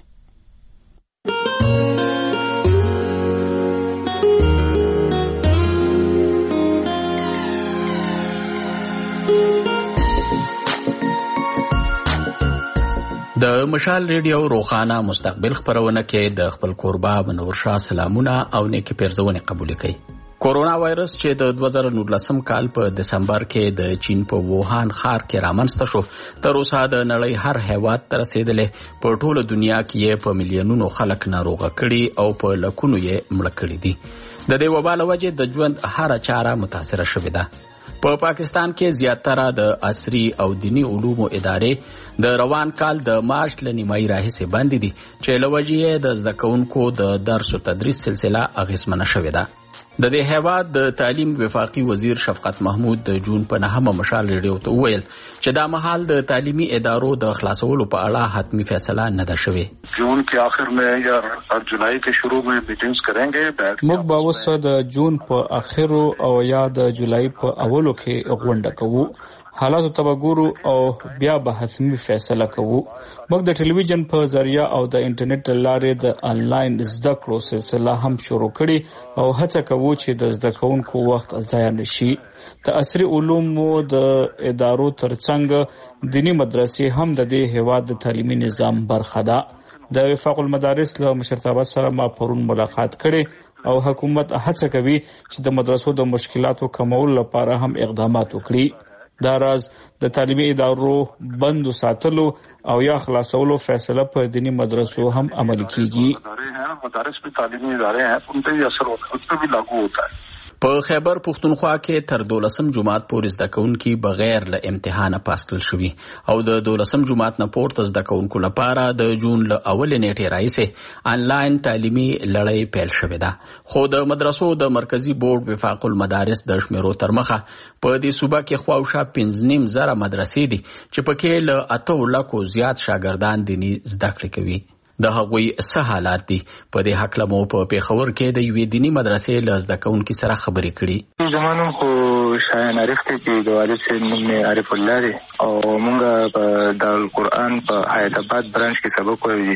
د مشال ریډیو روښانه مستقبل خپرونه کې د خپل کوربه منور شاه سلامونه او نیکی پیرزونه قبول کړي. کورونا وایرس چې د دوه زره نولسم کال په دسمبر کې د چین په ووهان ښار کې رامنځته شو، تر اوسه د نړۍ هر هیواد ته رسیدلی. په ټوله دنیا کې یې په میلیونونو خلک ناروغه کړي او په لکونو یې مړه کړي دي. د دې وبا له وجې د ژوند هره چاره متاثره شوې ده. په پاکستان کې زیاتره د عصري او دینی علومو ادارې د روان کال د مارچ له نیمایي راهیسې بندې دي چې له وجې یې د زده کوونکو د درس او تدریس سلسله اغېزمنه شوې ده. د دې هیواد د تعلیم وفاقي وزیر شفقت محمود د جون په نهمه مشال ریډیو ته وویل چې دا مهال د تعلیمي ادارو د خلاصولو په اړه حتمی فیصله نه ده شوې. جون کې آخر میں یا جولای کې شروع میں میټینګز کرانګے. موږ به اوس د جون په اخرو او یا د جولای په اولو کې غونډه کوو. حالاتو ته وګورو او بیا به حتمی فیصله کوو. موږ د ټلویزیون په ذریعہ او د انټرنیټ لارې د انلاین زده کړو سلسله هم شروع کړي او هڅه کوو چې د زده کوونکو وخت ضایع نشي. د عصري علومو د ادارو ترڅنګ دینی مدرسې هم د دې هیواد د تعلیمي نظام برخه ده. د وفاق المدارس له مشرتابه سره ما پرون ملاقات کړي او حکومت هڅه کوي چې د مدرسو د مشکلاتو کمولو لپاره هم اقدامات وکړي. دا راز د تعلیمي ادارو بندو ساتلو او یا خلاصولو فیصله په دینی مدرسو هم عملي کیږي. مدارس په تعلیمي ادارې ہیں ان پہ بھی اثر ہوتا ہے، اس پہ بھی لاگو ہوتا ہے. په خیبر پښتونخوا کې تر دولسم جماعت پورې زده کوونکي بغیر له امتحانه پاس کړل شوي او د دولسم جماعت نه پورته زده کوونکو لپاره د جون له اولې نیټې راهیسې انلاین تعلیمي لړۍ پیل شوې ده. خو د مدرسو د مرکزی بورډ وفاق المدارس د شمیرو تر مخه په دې صوبه کې خواوشا پنځه نیم زره مدرسې دي چې پکې له اته لکو زیات شاګردان دیني زده کړې کوي. د هغوی څه حالات دي په دې هکله مو په پیښور کې د یوې دیني مدرسې له زده کوونکي سره خبرې کړي. زمانو خو شایان عارف ته چې د والد صاحب نوم یې عارف الله دی او مونږ په دارالقرآن په حیات آباد برانچ کې سبق وایو.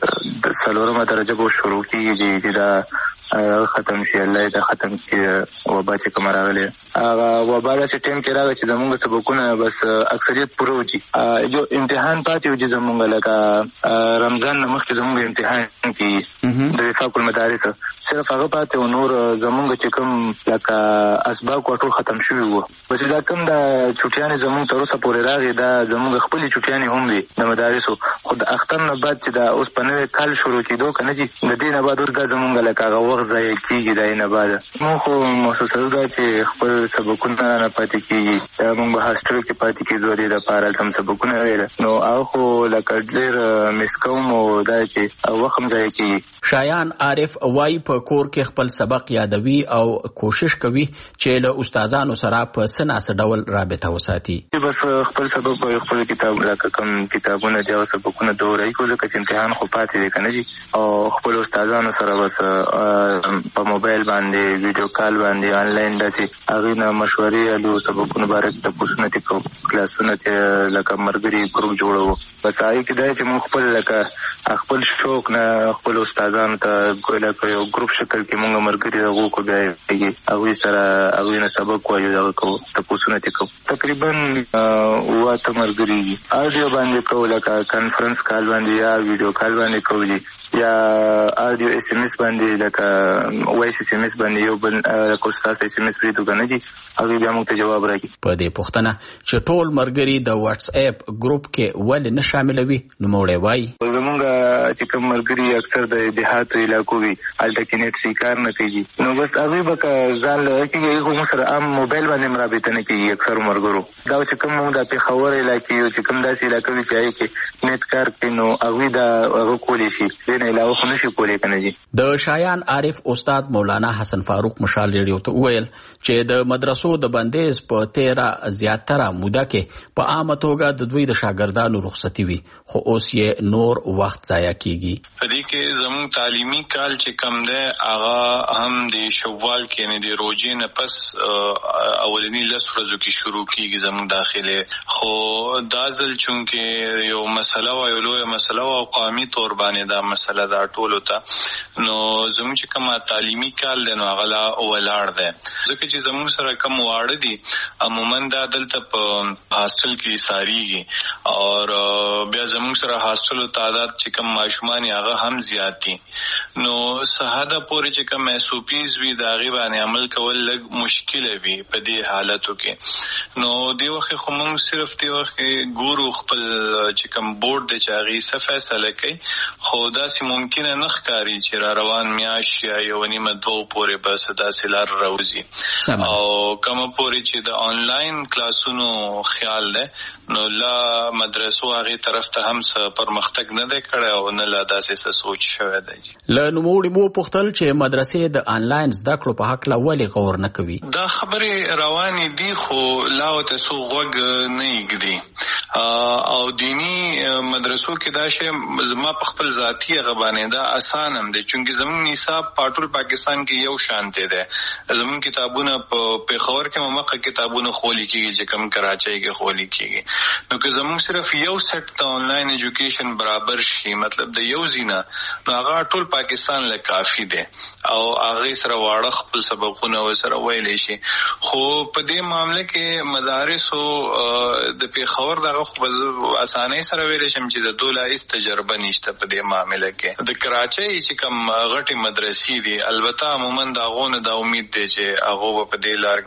د څلورمه درجه به شروع کېږي چې دا ختم شي. الله دا ختم کړي وبا چې کوم راغلی هغه وبا داسې ټایم کې راغی چې زمونږ سبقونه بس اکثریت پوره وکړي. جو امتحان پاتې و چې زمونږ لکه رمضان نه مخکې زمونږ امتحان کې د وفاق المدارس صرف هغه پاتې و، نور زمونږ چې کوم لکه اسباق ټول ختم شوي وو. بس دا کوم د چوټیانې زمونږ تر اوسه پورې راغی دا زمونږ خپلې چوټیانې هم وي د مدارسو. خو د اختر نه بعد چې دا اوس په نوی کال شروع کېدو که نه دي د دې نه بعد اوس دا زمونږ لکه هغه وخت ضایع کېږي. دا یې نه بعد مونږ خو محسوسوو دا چې خپل سبقونه نه پاتې کېږي. دا مونږ به هاسټل کې پاتې کېدو دې دپاره هلته هم سبقونه ویله نو هغه خو لکه ډېر مس کوم او دا چې وخت هم ضایع کېږي. شایان عارف وایي په کور کې خپل سبق یادوي او کوشش کوي چې له استادانو سره په څه ناسه ډول رابطه وساتي. بس خپل سبق په خپل کتاب لکه کوم کتابونه دي هغه سبقونه دورئ کو ځکه چې امتحان خو پاتې دی که نه دي او خپل استادانو سره بس په موبایل باندې ویډیو کال باندې آنلاین داسې هغوی نه مشورې الو سبقونو باره کې تپوسونه ترې کوو کلاسونه ترې لکه ملګري ګروپ جوړوو. بس هغې کې دا چې موږ خپل لکه خپل شوق نه خپل استادانو ته لکه یو ګروپ شکل کې موږ ملګري هغو کو بیا هغوی سره هغوی نه سبق وایو دغه کوو تپوسونه ترې کوو. تقریبا اووه اته ملګري دي آډیو باندې کوو لکه کنفرنس کال باندې یا ویډیو کال باندې کوو دي یا آډیو ایس ایم ایس باندې لکه وایس ایس ایم ایس باندې یو بل لکه استاد ایس ایم ایس پرېږدو که نه دي هغوی بیا موږ ته جواب راکړي. په دې پوښتنه چې ټول ملګري د واټس اپ ګروپ کې ولې نه شاملوي نوموړی وایي زمونږ چې کوم ملګری اکثر د دیهاتو علاقو وي هلته کې نیټ صحیح کار نه کوي نو بس هغوی به که ځان له کېږي موږ سره عام موبایل باندې رابطه نه کېږي اکثرو ملګرو دا چې کوم موږ د پېښور علاقې یو چې کوم داسې علاقه وي چې هغې کې نیټ کار کوي نو هغوی دا هغه کولی شي دې نه علاوه خو نه شي کولی که نه دي. د شایان عارف استاد مولانا حسن فاروق مشال ریډیو ته وویل چې د مدرسو د بندیز په تیره زیاتره موده کې په عامه توګه د دوی د شاګردانو رخصتي وي خو اوس یې نور وخت ضایع کیږي. په دې کې زموږ تعلیمي کال چې کم دی هغه هم د شوال کې نه د روژې نه پس اولنی لس ورځو کې شروع کیږي زموږ داخله خو دا ځل چونکې یو مسله و یو لویه مسله و او قومي طور باندې دا مسله دا ټولو ته نو زموږ چې کومه تعلیمي کال دی نو هغه لا ولاړ دی ځکه چې زموږ سره کم واړه دي عموما دا دلته په هاسټل کې ساریږي او بیا زموږ سره هاسټلو تعداد چې کم ماشومان هغه هم زیات دي نو سهاده پورې چې کم ایس او پیز وي د هغې باندې عمل کول لږ مشکله وي په دې حالتو کې نو دې وخت خو موږ صرف دې وخت ګورو خپل چې کم بورډ دی چې هغې څه فیصله کوي خو داسې ممکنه نه ښکاري چې را روان میاشت یا یوه نیمه دوه پورې بس داسې لار راوځي او کومه پورې چې د آنلاین کلاسونو خیال دی نو لا مدرسو هغې طرف ته هم څه پرمختګ نه دی کړی او نه لا داسې څه سوچ شوی دی. له نوموړي مو پوښتل چې مدرسې د آنلاین زده کړو په هکله ولې غور نه کوي. دا خبرې روانې دي خو لا ورته څوک غوږ نه ایږدي او دیني مدرسو کې دا شی زما په خپل ذاتي هغه باندې دا اسان هم دی چونکې زموږ نصاب په ټول پاکستان کې یو شانتې دی. زموږ کتابونه په پېښور کې ممقه کتابونه خولي کېږي چې کوم کراچۍ کې خولي کېږي نو که زموږ صرف یو سیټ د آنلاین ایجوکیشن برابر شي مطلب د یو ځینه نو هغه ټول پاکستان له کافي دی او هغې سره واړه خپل سبقونه ورسره ویلی شي خو په دې معامله کې مدارسو د پېښور دغه خو به اسانۍ سره ویلی شم چې د دوی لا هېڅ تجربه نشته په دې معامله کې. د کراچۍ چې کوم غټې مدرسې دي البته عموما د هغو نه دا امید دی چې هغو به په دې لار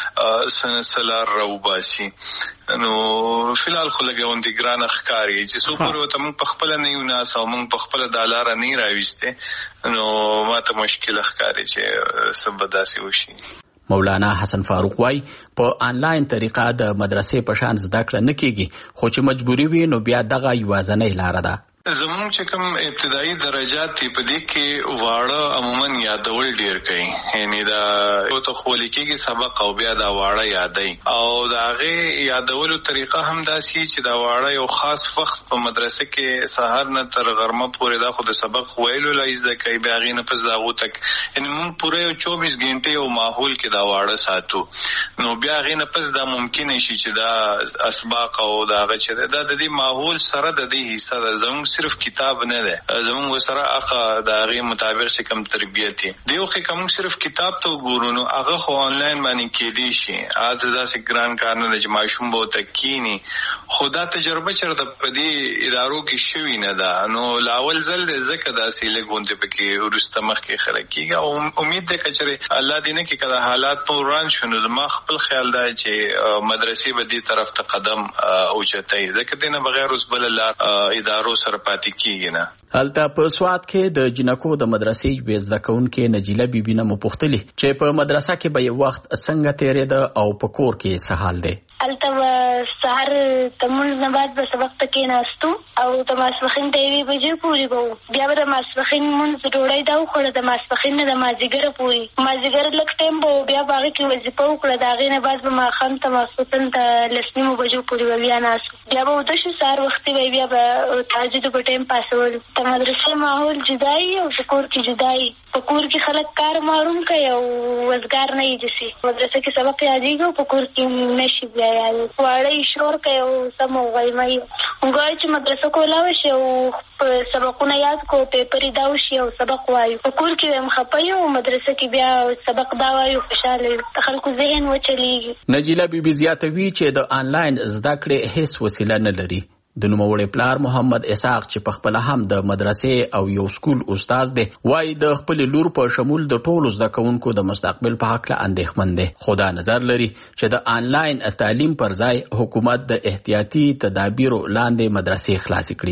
کې څه لار راوباسي نو فلحال خو لږه غوندې ګرانه ښکاري چې څو پورې ورته موږ پخپله نه یو ناس او موږ پخپله دا لاره نه یې راویستې نو ما ته مشکله ښکاري چې څه به داسې وشي. مولانا حسن فاروق وای په آنلاین طریقه د مدرسې په شان زده کړه نه کیږي خو چې مجبوري وي نو بیا دغه یوازنۍ لاره ده. زموږ چې کوم ابتدایي درجات دي په دې کې واړه عموما یادول ډېر کوي یعنې دا یو ته ښوولي کېږي سبق او بیا دا واړه یادوي او د هغې یادولو طریقه هم داسې چې دا واړه یو خاص وخت په مدرسه کې سهار نه تر غرمه پورې دا خو د سبق ویلو لا زده کوي بیا هغې نه پس د هغو تک یعنې موږ پوره یو چوبیس ګنټې یو ماحول کې دا واړه ساتو نو بیا هغې نه پس دا ممکنه شي چې دا اسباق او د هغه چې دی دا د دې ماحول سره د دې حصه ده. زموږ صرف کتاب نه ده زموږ سره هغه د هغې مطابق چې کوم تربیت دی دی وخت که موږ صرف کتاب ته وګورو نو هغه خو آنلاین باندې کېدی شي هلته داسې ګران کار نه ده چې ماشوم به ورته کښېني خو دا تجربه چېرته په دې ادارو کې شوي نه ده نو له اول ځل دی ځکه داسې لږ غوندې پکې وروسته مخکې خلک کېږي او امید دی که چېرې الله دې نه کړي که د حالات نور وران شو نو زما خپل خیال دا چې مدرسې به دې طرف ته قدم اوچتوي ځکه دې نه بغیر اوس بله لار ادارو سره پاتې کېږي نه. هلته په سوات کې د جنکو د مدرسې یوې زده کوونکې نجیله بیبي نه مو پوښتلي چې په مدرسه کې به یو وخت څنګه تېرېده او په کور کې څه حال دی. هلته به سهار د لمونځ نه بعد به سبق ته کېناستو او د ماسپښین د یوې بجې پورې به وو بیا به د ماسپښین لمونځ ډوډۍ دا وخوړه د ماسپښین نه د مازدیګره پورې مازدیګر لږ ټایم به و بیا به هغې کې وظیفه وکړه د هغې نه بعد به ماښام ته ماسخوتن ته لس نیمو بجو پورې به بیا ناست بیا به وده شو سهار وختي به بیا به تهجدو په ټایم پاسول. د مدرسې ماحول جدا وي او په کور کې جدا وي. په کور کې خلک کار معلوم کوي او وزګار نه یې داسې مدرسه کې سبق یادېږي او په کور کې نه شي بیا یاد واړه یې شور کوي او سم وغیمه یې موږ وایو چې مدرسه کې ولاړه شي او سبقونه یاد کړو پیپر یې دا وشي او سبق وایو په کور کې هم خفه یو مدرسه کې بیا سبق دا وایو خوشحاله د خلکو ذهن وچلېږي. نجیله بیبي زیاتوي چې د آنلاین زده کړې هیڅ وسیله نه لري. د نوموړي پلار محمد اسحاق چې پخپله هم د مدرسې او یو سکول استاد دی وایي د خپلې لور په شمول د ټولو زده کوونکو د مستقبل په هکله اندېښمن دی خو دا نظر لري چې د آنلاین تعلیم پر ځای حکومت د احتیاطي تدابیرو لاندې مدرسې خلاصې کړي.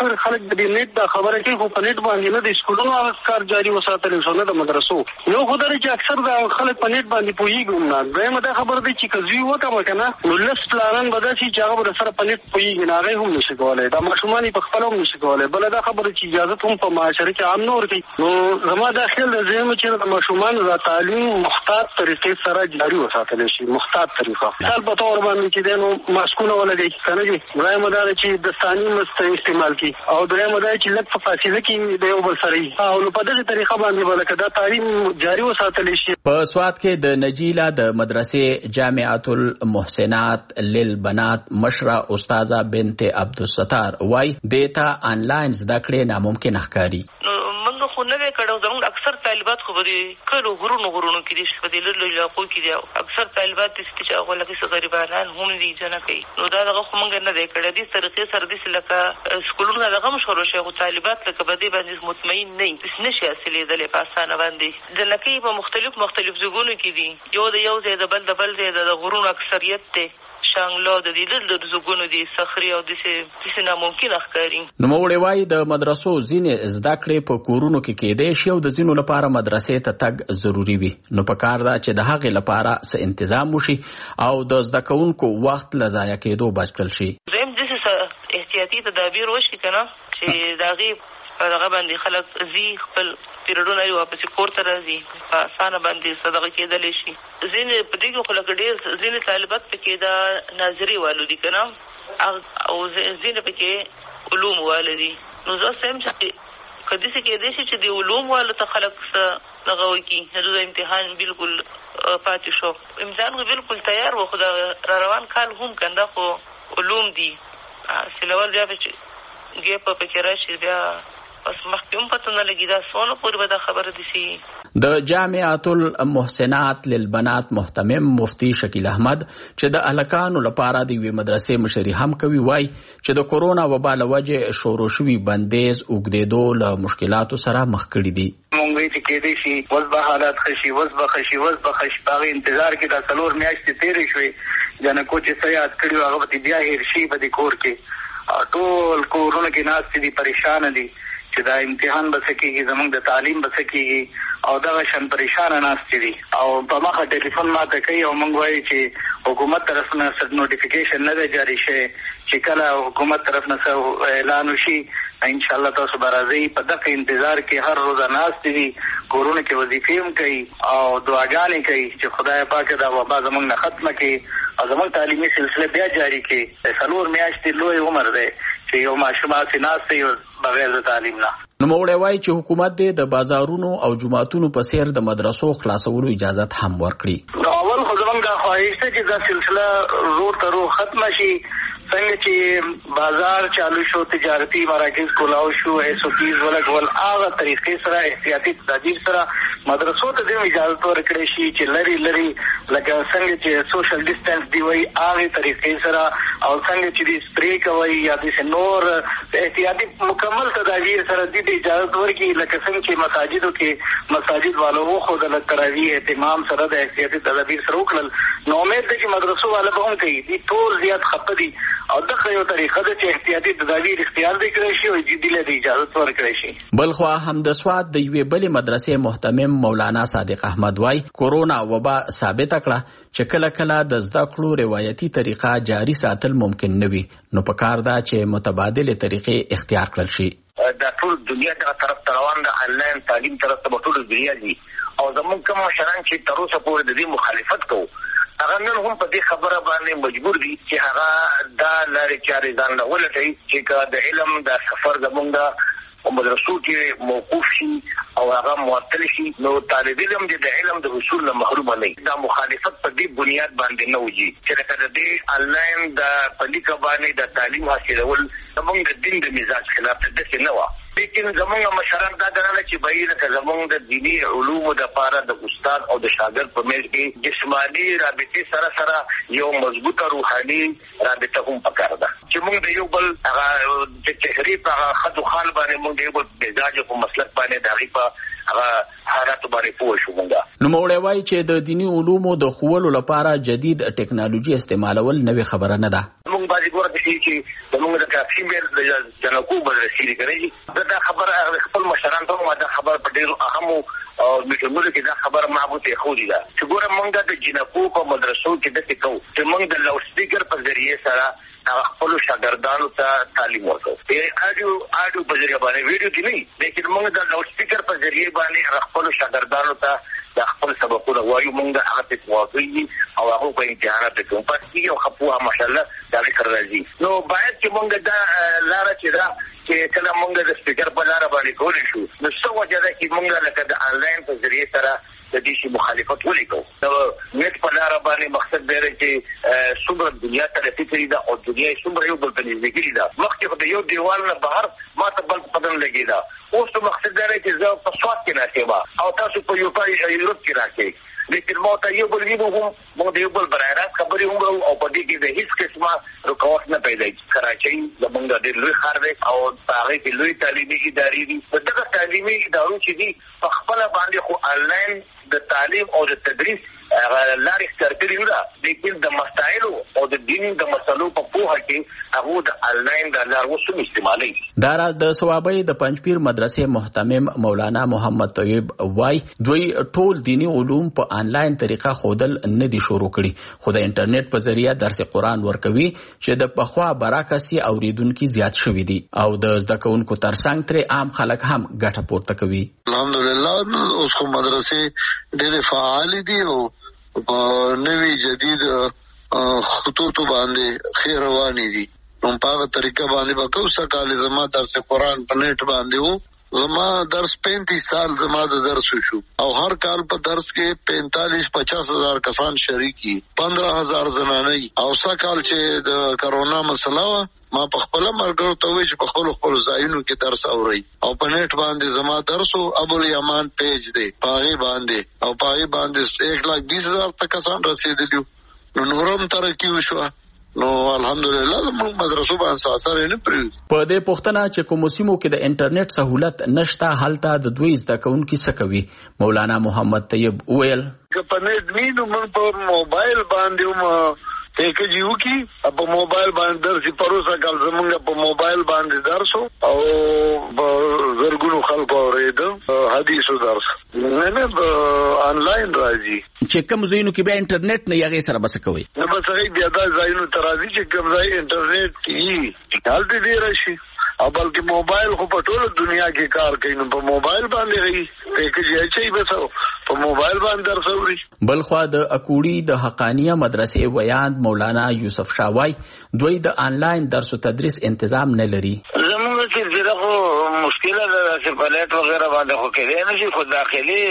خیر خلک د نیټ د خبره کوي خو په نیټ باندې نه د سکولونو کار جاري وساتل شو نه د مدرسو یو خدای چې اکثر د خلک په نیټ باندې پوهیږي نه دغه دا خبره دی چې کزوی وکړه کنه نو لس پلانن بدا چې هغه سره په نیټ پوهیږي نه هغه هم نشي کولای دا ماشومان په خپل هم نشي کولای بل دا خبره چې اجازه هم په معاشره کې عام نور کوي نو زما داخل د زمو چې د ماشومان د تعلیم محتاط طریقې سره جاري وساتل شي محتاط طریقه مثال په تور باندې چې دنو ماسکونه ولګي کنه چې راي مدار چې دستانی مست استعمال کی او درې مدار چې لږ په فاصله کې د یو بل سره او په دغه طریقه باندې ولکه دا تعلیم جاري وساتل شي. په سواد کې د نجیلا د مدرسې جامعه المحسنات للبنات مشره استاذه بنت عبدالستار وای دیتا آنلاین زده کړې ناممکن ښکاري. خو نه کړو زموږ اکثر طالبات خو به کلو غرونو غرونو کې دي په دې لږ علاقو کې دي اکثر طالبات چې هغه لکه غریبانان هم دي جنا کوي نو دا دغه خو موږ نه دی کړی دي طریقې سره دي لکه سکولونو دغه مشورو شي خو طالبات لکه به دې باندې مطمئن نه دي نشي اصلي د لپاسانه باندې ځکه په مختلف مختلف ځګونو کې دي یو د یو ځای د بل د بل ځای د غرونو اکثریت ته شانګلو د دې د زګونو دي صخري او د څه ناممکن ښکاري. نو موړې وای د مدرسو ځینې زده کړې په کورونو کې کېدې شي او د ځینو لپاره مدرسې ته تګ ضروری وي نو په کار دا چې د هغې لپاره څه تنظیم وشي او د زده کوونکو وخت له ضایع کېدو بچ کړل شي. زم د څه احتیاطي تدابیر وشي کنه چې دا غي په دغه باندې خلک زی خپل پیریډونه یو واپس کور ته راځي په اسانه باندې صدقه کېدل شي. ځینې په دې کې خلک ډېر ځینې طالبات پکې دا ناظري والو دي کنه او ځینې پکې علوم والو دي نو زه سم چې کدي څه کې دي چې د علوم والو ته خلک څه دغه وکي د امتحان بالکل پاتې شو امتحان بالکل تیار و خو را روان کال هم کنده خو علوم دي سلوال بیا چې ګیپ پکې راشي بیا بس مخکوم پته نه لګی دا سونه پوری به دا خبره دي سي. د جامعه المحسنات للبنات محتمم مفتی شکیل احمد چې د الکانو لپاره د وی مدرسې مشري هم کوي وای چې د کورونا وبا له وجه شروع شوی بندیز وګدېدو له مشکلاتو سره مخ کړي دي. مونږ چې کې دي شي وځبه حالات خشي وځبه خشي وځبه خشي په انتظار کې د څلور میاشتې تیرې شوې جن کو چې سیاست کړي هغه بیا هیر شي په دې کور کې ټول کورونه کې ناس دي پریشان دي چې دا امتحان به سکیږي زموږ د تعلیم به سکیږي او دا شان پریشان ناست دي او په مخه ټلیفون ما ته کوي او موږ وایي چې حکومت طرف نه څه نوټیفیکیشن نه دی جاری شوی چې کله حکومت طرف نه څه اعلان وشي ان شاء الله تاسو به راځئ په دغه انتظار کې هر روز ناست دي کورونه کې وظیفې هم کوي او دعاګانې کوي چې خدای پاک دا وبا زموږ نه ختمه کړي او زموږ تعلیمي سلسله بیا جاری کړي. څلور میاشتې لوی عمر دی چې یو ماشوم چې ناست دی بغیر د تعلیم نه. نو موړې وای چې حکومت دې د بازارونو او جمعاتونو په څیر د مدرسو خلاصولو اجازه هم ورکړي. نو اول خو زموږ د خواهش ته چې دا سلسله رو تر رو ختم شي څنګه چې بازار چالو شو تجارتي مراکز کولاو شو ایس او پیز ولګول هغه طریقې سره احتیاطي تدابیر سره مدرسو ته د اجازه ورکړي شي چې لری لری لکه څنګه چې سوشل ډیسټنس دی وای هغه طریقې سره او څنګه چې د سپری کوي یا د نور احتیاطي مکمل تدابیر سره د اجازه ورکړي لکه څنګه چې مساجدو کې مساجد والو خو د تراویح اهتمام سره د احتیاطي تدابیر سره وکړل نو امید ده چې مدرسو والو به هم کوي دي ټول زیات خپه دي او دغه یو طریقه ده چې احتیاطي تدابیر اختیار دي کړی شي او جدي له اجازه ورکړي شي. بل خو هم د سواد د یوې بلې مدرسې محتمم مولانا صادق احمد وای کورونا وبا ثابت کړه چې کله کله د زده کړو روایتي طریقه جاری ساتل ممکن نه وي نو په کار ده چې متبادل طریقې اختیار کړل شي. د ټول دنیا د طرف روان د انلاین تعلیم طرف ته ټول دنیا دي او زموږ کوم مشران چې تر اوسه پورې د دې مخالفت کوي هغه نن هم په دې خبره باندې مجبور دي چې هغه دا لارې چارې ځان له ولټي چې د علم د سفر زموږ د مدرسو کې موقوف شي او هغه معطل شي نو طالب علم د علم د حصول نه محروم نه دا مخالفت په دې بنیاد باندې نه وږي چې د دې انلاین د پلیکا باندې د تعلیم حاصلول زموږ د دین د مزاج خلاف ده نه و لیکن زموږ مشران دا ګڼل چې بهیر ته زموږ د دینی علومو د پاره د استاد او د شاګرد په منځ کې جسمانی رابطه سره سره یو مضبوطه روحاني رابطه هم پکار ده چې موږ د یو بل هغه د تحریف هغه خدو خال باندې موږ د یو بل مزاج په مسلک باندې د غیبه هغه حالات باندې پوه شو موږ نو موړې وای چې د دینی علومو د خوولو لپاره جدید ټکنالوژي استعمالول نوې خبره نه ده. موږ باندې ګور د دي چې زموږ د کافي د جنکو مدرسې لري کنه دا خبره خپل مشران ته ما دا خبر په ډیر اهم او میټینګونو کې دا خبره معبوته خو دي دا چې ګوره موږ د جنکو په مدرسو کې د څه کو چې موږ د لاوډ سپیکر په ذریعہ سره خپل شاګردانو ته تعلیم ورکو په اډیو اډیو په ذریعہ باندې ویډیو کې نه لیکن موږ د لاوډ سپیکر په ذریعہ باندې خپل شاګردانو ته د خپل سبقونه وایو موږ هغه څه واقعي او هغه په امتحانات کې کوم پاتې او خپوه ماشاءالله دا کار راځي نو باید چې موږ دا لاره چې دا چې کله موږ د سپیکر په لاره باندې کولی شو نو څه وجه ده چې موږ لکه د انلاین په ذریعہ سره د دې شي مخالفت ولیکو نو نیټ په لاره باندې مقصد دی چې څومره دنیا ترقي کړې ده او دنیا څومره یو بل ته نږدې کړې ده مخکې د یو دیوال نه بهر ما ته بل قدم لګېده اوس مقصد دی چې زه په سواد کې ناستم او تاسو په یو په یورپ کې راځئ لیکن ما ته یو بل وینو هم موږ د یو بل برای راست خبرې هم او په دې کې د هیڅ قسمه رکاوټ نه پیدا کېږي کراچۍ زموږ د ډېر لوی ښار دی او په هغې کې لوی تعلیمي ادارې دي د دغه تعلیمي ادارو چې دي په خپله باندې خو انلاین د تعلیم او د تدریس لارې اختیار کړې ده لیکن د مسایلو او د دین د مسلو په پوهه کې هغه د انلاین د لار وسوم استعمالوي دا راز د ثوابۍ د پنځپیر مدرسې محتمم مولانا محمد طیب وای دوی ټول دینی علوم په انلاین طریقه خودل نه دي شروع کړي خو د انټرنیټ په ذریعہ درس قرآن ورکوي چې د پخوا برعکسي اوریدونکو زیات شوي دي او د زده کوونکو ترڅنګ ترې عام خلک هم ګټه پورته کوي الحمدلله اوس خو مدرسې ډېرې فعالې دي او په نوی جدید خطوطو باندې خیر رواني دي نو په هغه طریقه باندې به کوسه کال زما درس قرآن په نیټ باندې وو زما درس پینتیس سال زما د درس شو او هر کال په درس کې پینتالیس پچاس هزار کسان شریکی پندرہ هزار زنانه او سا کال چې د کرونا مسله وا ما په خپل مرګ ته وی چې په خپل خپل ځایونو کې درس اوري او په نیټ باندې زما درسو ابو الیمان پیج دی پاغي باندې او پاغي باندې ایک لاکھ بیس هزار تک کسان رسیدلی نو نورم ترقی وشو نو الحمدلله موږ مدرسو باندې اثر نه پری په دې پښتنه چې کوم سیمو کې د انټرنیټ سہولت نشته حالت د دوی زده کوونکو سکوي مولانا محمد طیب ویل که په نیټ نه موږ په موبایل باندې هم ته کېږي کی په موبایل باندې درس پروسه کال زمونږ په موبایل باندې درسو او زرګونو خلکو اورید حدیثو درس نه نه انلاین راځي چې کوم ځایونو کې به انټرنیټ نه یغې سره بس کوي نه بس هغه بیا دا ځایونو ترازی چې کوم ځای انټرنیټ یې حالت دی راشي او بلکې موبایل خو په ټول دنیا کې کار کوي نو په موبایل باندې غي ته کې چې بسو په موبایل باندې درسوري بل خو د اکوړي د حقانیه مدرسې ویاند مولانا یوسف شاوای دوی د انلاین درس او تدریس تنظیم نه لري زموږ چې دغه مشکله ده چې پلیټ وغیرہ باندې خو کې نه شي خو داخلي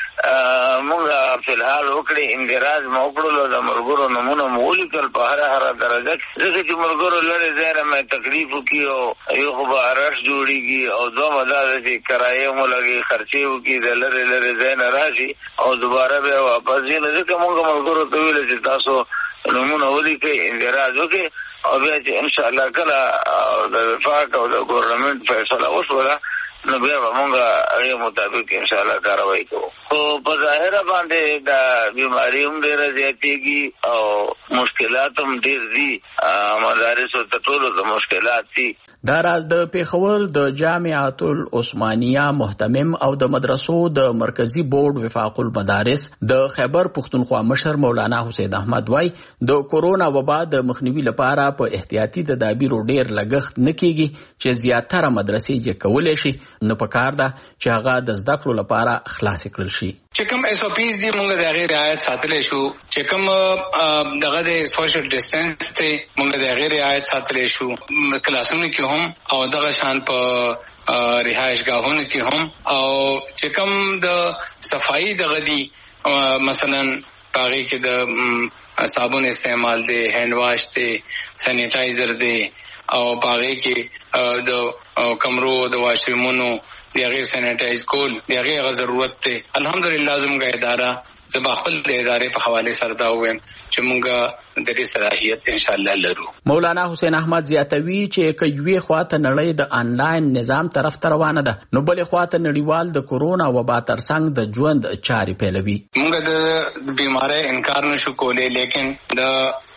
موږ په الحال وکړي اندراج موکړو د مرګورو نمونه مولیکل په هر هر درجه چې چې مرګورو لري زیره مې تکلیف کیو یو خو بارش جوړیږي او دوه مدار چې کرایه مو لګي خرچي وکي د لری لری زین راشي او دوباره به واپس نه ځکه موږ مرګورو ته ویل چې تاسو نمونه ولیکي اندراج وکي او بیا چې ان شاء الله کله د وفاق او د ګورنمنت فیصله وشوله نو بیا موږ هغه مطابق ان شاء الله کاروایی کوو خو په ظاهر باندې د بیماری هم ډېر زیاتېږي او مشکلات هم ډېر دي مدارس ته ټول د مشکلات دي دا راز د پیښور د جامعۃ العثمانیه محتمم او د مدرسو د مرکزی بورډ وفاق المدارس د خیبر پختونخوا مشر مولانا حسین احمد وای د کورونا وبا د مخنیوي لپاره په احتیاطي تدابیر ډیر لګښت نکېږي چې زیاتره مدرسې یې کولې شي نو پکار ده چې هغه د زده کړو لپاره خلاص کړل شي چې کوم ایس او پیز دي موږ د هغې رعایت ساتلی شو چې کوم دغه د سوشل ډسټنس دی موږ د هغې رعایت ساتلی شو کلاسونو کې هم او دغه شان په رهایشګاهونو کې هم او چې کوم د صفایي دغه دي مثلا په هغې کې د صابون استعمال دی هینډ واش دی سینیټایزر دی او په هغې کې د کمرو د واشرومونو د هغې سینیټایز کول د هغې هغه ضرورت دی الحمدلله زموږ اداره زه به خپل د ادارې په حوالې سره دا ووایم چې موږ د دې صلاحیت انشاءالله لرو مولانا حسین احمد زیاتوي چې که یوې خواته نړۍ د انلاین نظام طرف ته روانه ده نو بلې خواته نړیوال د کورونا وبا ترڅنګ د ژوند چارې پیلوي موږ د بیمارۍ انکار نشو کولی لیکن د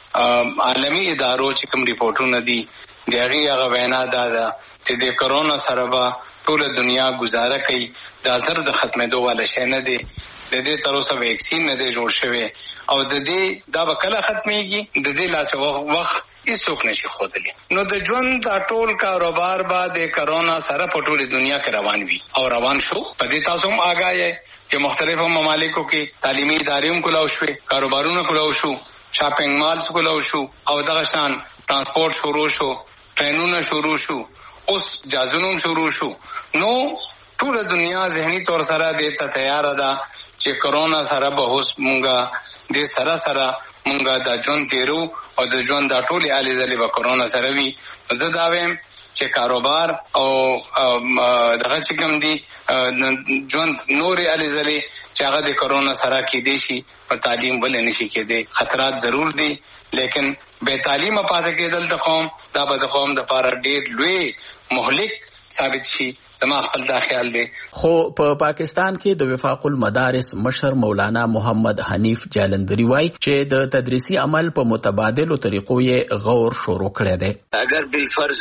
عالمي ادارو چې کوم ریپورتونه دي دغه هغه وینا دا ده چې د کرونا سره به ټول دنیا گزاره کوي. دا زر د ختمېدو والا شی نه دی. د دې تر اوسه ویکسین نه دی جوړ شوی او د دې دا به کله ختمېږي د دې لاس وخت هیڅوک نشي ښودلی. نو د ژوند دا ټول کاروبار به د کرونا سره په ټوله دنیا کې روان وي او روان شو. په دې تاسو هم آگاه یې چې مختلفو ممالکو کې تعلیمي ادارې هم کلاو شوې، کاروبارونه کلاو شو، شاپینګ مالز کلاو شو او دغه شان ترانسپورت شروع شو، ټرینونه شروع شو، اوس جهازونه شروع شو. نو ټول دنیا ذهني طور سره دې ته تیار ده چې کرونا سره به اوس مونږه د سره سره مونږه د ژوند تیرو او د ژوند د ټولې اړې ځلې به کرونا سره وي. زه دا وایم چې کاروبار او دغه چې کوم دي ژوند نورې اړې ځلې چې هغه د کرونا سره کېدی شي په تعلیم ولې نشي کېدی. خطرات ضرور دي لیکن بې تعلیمه پاتې کېدل د قوم دا به د قوم دپاره ډېر لوی مهلک ثابت شي. زما خپل دا خیال دی. خو په پاکستان کې د وفاق المدارس مشر مولانا محمد حنیف جالندری وای چې د تدریسی عمل په متبادلو طریقو یې غور شروع کړی دی. اگر بالفرض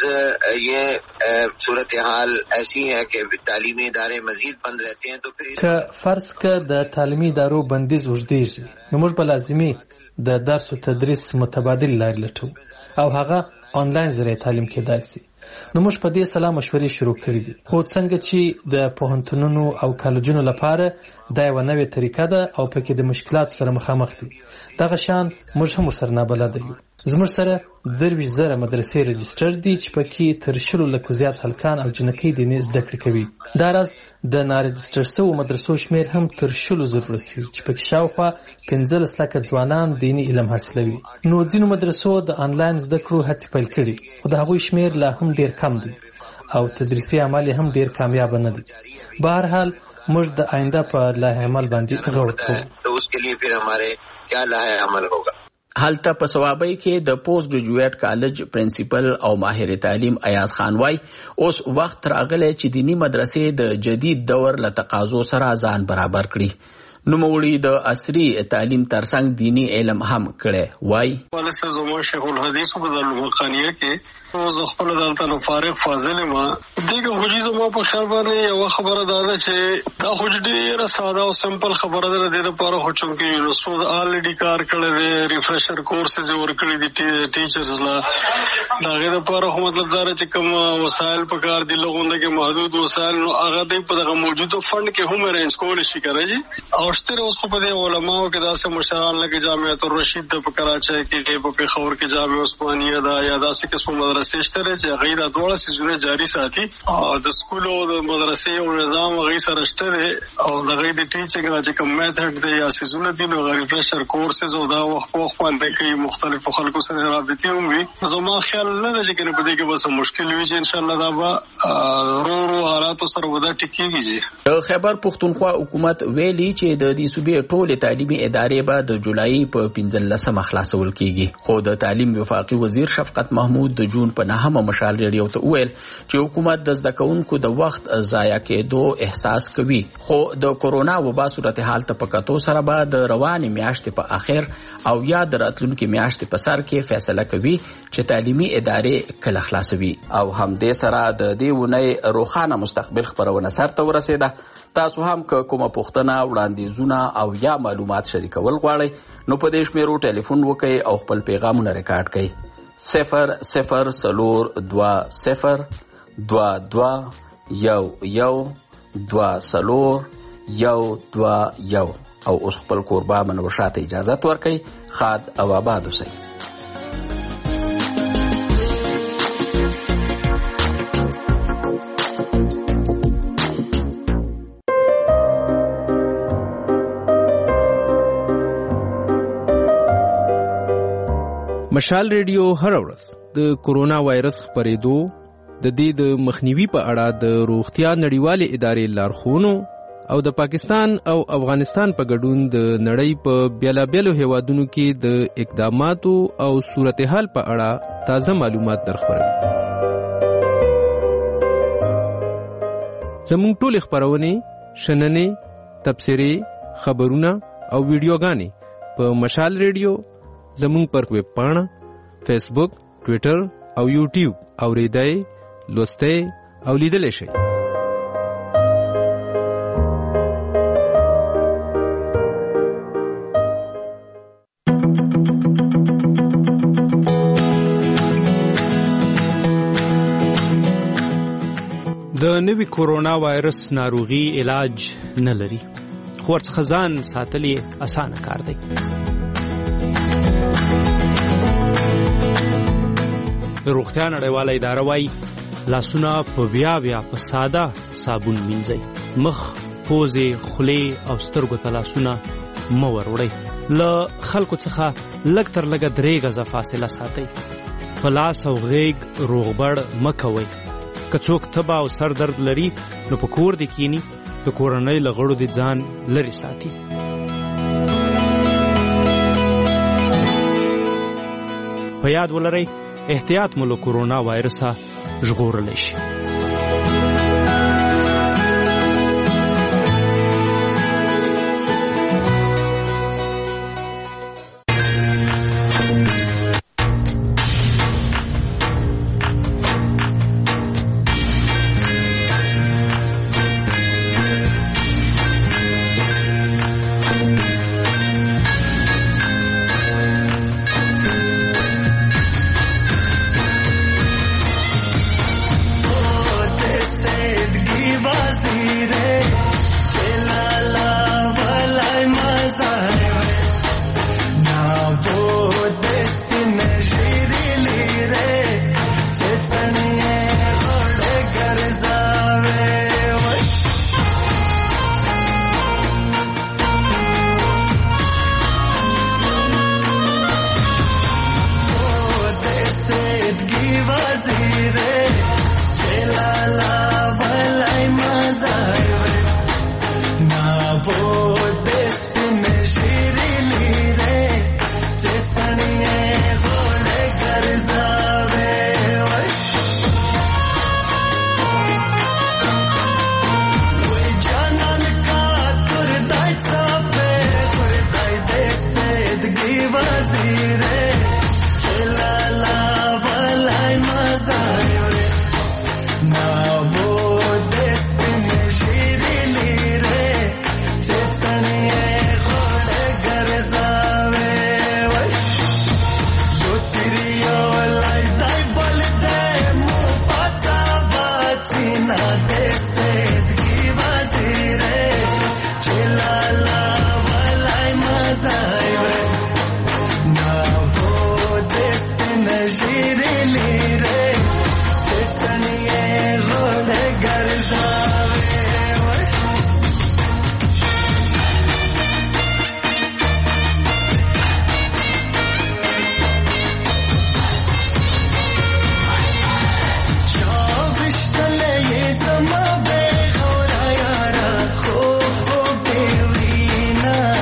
یہ صورتحال ایسی ہے کہ تعلیمی ادارے مزید بند رہتے ہیں تو پھر که فرض که د تعلیمي ادارو بندیز اوږدېږي نو موږ به لازمي د درس او تدریس متبادل لارې لټوو او هغه آنلاین ذریعه تعلیم کېدای شي. نو موږ په دې سلا مشورې شروع کړې دي. خو څنګه چې د پوهنتونونو او کالجونو لپاره دا یوه نوې طریقه ده او پکې د مشکلاتو سره مخامخ دي، دغه شان موږ هم ورسره نابلده یو. زموږ سره درویشت زره مدرسې رجسټر دي چې پکې تر شلو لکو زیات هلکان او جنکۍ دیني زده کړې کوي. دا راز د نارجسټر شوو مدرسو شمېر هم تر شلو زرو رسېږي چې پکې شاوخوا پنځلس لکه ځوانان دیني علم حاصلوي. نو ځینو مدرسو د آنلاین زده کړو هڅې پیل کړي خو د هغوی شمېر لا هم ډېر کم دی او تدریسي عمل هم ډېر کامیابه نه دی. بهرحال موږ د آینده په لایحه عمل باندې غور کوو. تو اس کے لیے پھر ہمارے کیا لائحہ عمل ہوگا. هلته په ثوابۍ کې د پوسټ ګریجویټ کالج پرنسپل او ماهر تعلیم ایاز خان وای اوس وخت راغلی چې دینی مدرسې د جدید دور له تقاضو سره ځان برابر کړي. نوموړي د عصري تعلیم ترڅنګ دینی علم هم کړی وای. ولسه زموږ شیخ الحدیث په دارالمقانیه کې زه خپل دلته نو فارغ فاضل ما دغه حجي زما په خیال باندې یو خبره دا ده چې دا حجي ډیره ساده او سمپل خبره ده. د لپاره خو چون کې یونیورسيټي الریډي کار کړی دی، ریفریشر کورسز ورکړي دي ټیچرز لا. دا غیر لپاره خو مطلب دا چې کوم وسایل په کار دي لغونده کې محدود وسایل نو هغه د په دغه موجوده فند کې هم ارینج کول شي کړی. او شتره اوس په دې علماء کې داسې مشران لکه جامعه الرشید د په کراچۍ کې په پیښور کې جامعه عثمانیه دا یا داسې قسم مدرسې شته چې غیر د ډول سيزونه جاری ساتي او د سکول او د مدرسې او نظام غیر سره شته او د غیر د ټیچینګ چې کوم میتھډ دی یا سيزونه دي نو غیر فریشر کورسز او دا وخت په وخت باندې کې مختلفو خلکو سره رابطې هم وي. زما خیال نه ده چې کنه په دې کې بس مشکل وي چې ان شاء الله دا به رو رو حالات سره ودا ټکیږي. د خیبر پختونخوا حکومت ویلي چې د دې صوبې ټولې تعلیمي ادارې به د جولای په پنځلسمه خلاصول کیږي. خو د تعلیم وفاقي وزیر شفقت محمود د جون په نهمه مشال ریډیو ته وویل چې حکومت د زده کوونکو د وخت ضایع کېدو احساس کوي خو د کورونا وبا صورتحال ته په کتو سره به د روانې میاشتې په اخر او یا د راتلونکې میاشتې په سر کې فیصله کوي چې تعلیمي ادارې کله خلاصوي. او همدې سره د دې اونۍ روښانه مستقبل خپرونه سرته ورسېده. تاسو هم که کومه پوښتنه وړاندیزونه او یا معلومات شریکول غواړئ نو په دې شمیرو ټلیفون وکړئ او خپل پیغامونه ریکارډ کړئ. صفر صفر سلور دوا صفر دوا دوا یو یو دوا سلور یو دوا یو او اوس خپل کوربه منوشا ته اجازت ورکړئ. خاد او آباد اوسئ. مشال ریډیو هر ورځ د کورونا وایرس خپرېدو د دې د مخنیوي په اړه د روغتیا نړیوالې ادارې لارښوونو او د پاکستان او افغانستان په ګډون د نړۍ په بیلابیلو هیوادونو کې د اقداماتو او صورتحال په اړه تازه معلومات درخبروي. زموږ ټولې خپرونې، شننې، تبصرې، خبرونه او ویډیوګانې په مشال ریډیو زموږ پر ویب پاڼه، فیسبوک، ټویټر او یوټیوب اوریدای، لوستای او لیدلی شئ. د نوي کورونا وایرس ناروغي علاج نه لري، خو ورڅخه ځان ساتل یې اسانه کار دی. د روغتیا نړیواله اداره وایي لاسونه په بیا بیا په ساده صابون مینځئ. مخ، پوزې، خولې او سترګو ته لاسونه مه وروړئ. له خلکو څخه لږ تر لږه درې غزه فاصله ساتئ. په لاس او غیږ روغبړ مه کوئ. که څوک تبه او سر درد لري نو په کور دې کینی، د کورنۍ له غړو دې ځان لرې ساتي. په یاد ولرئ احتیاط مو له کورونا وایرسه ژغورلی شي.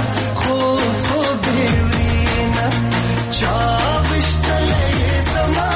Sama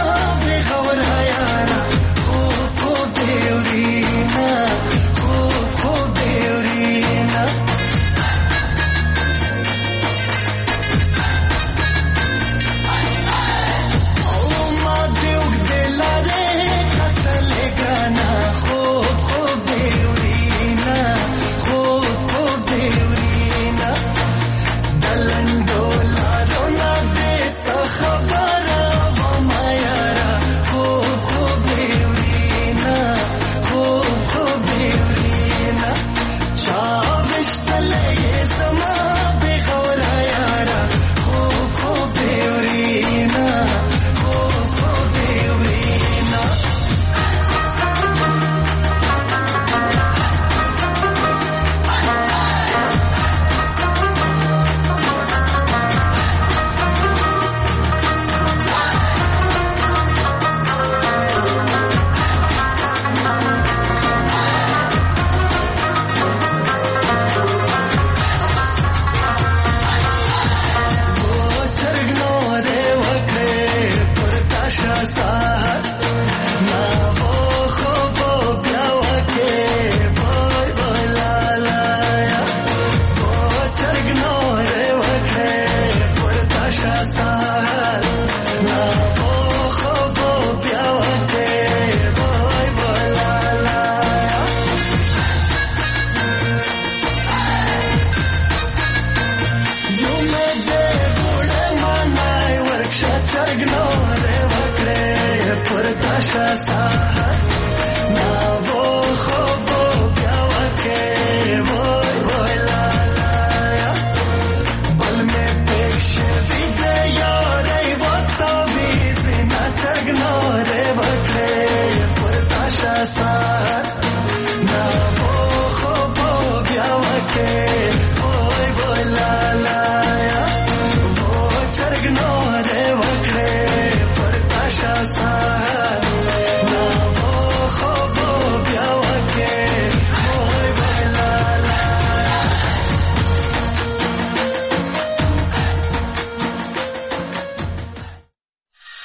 راشه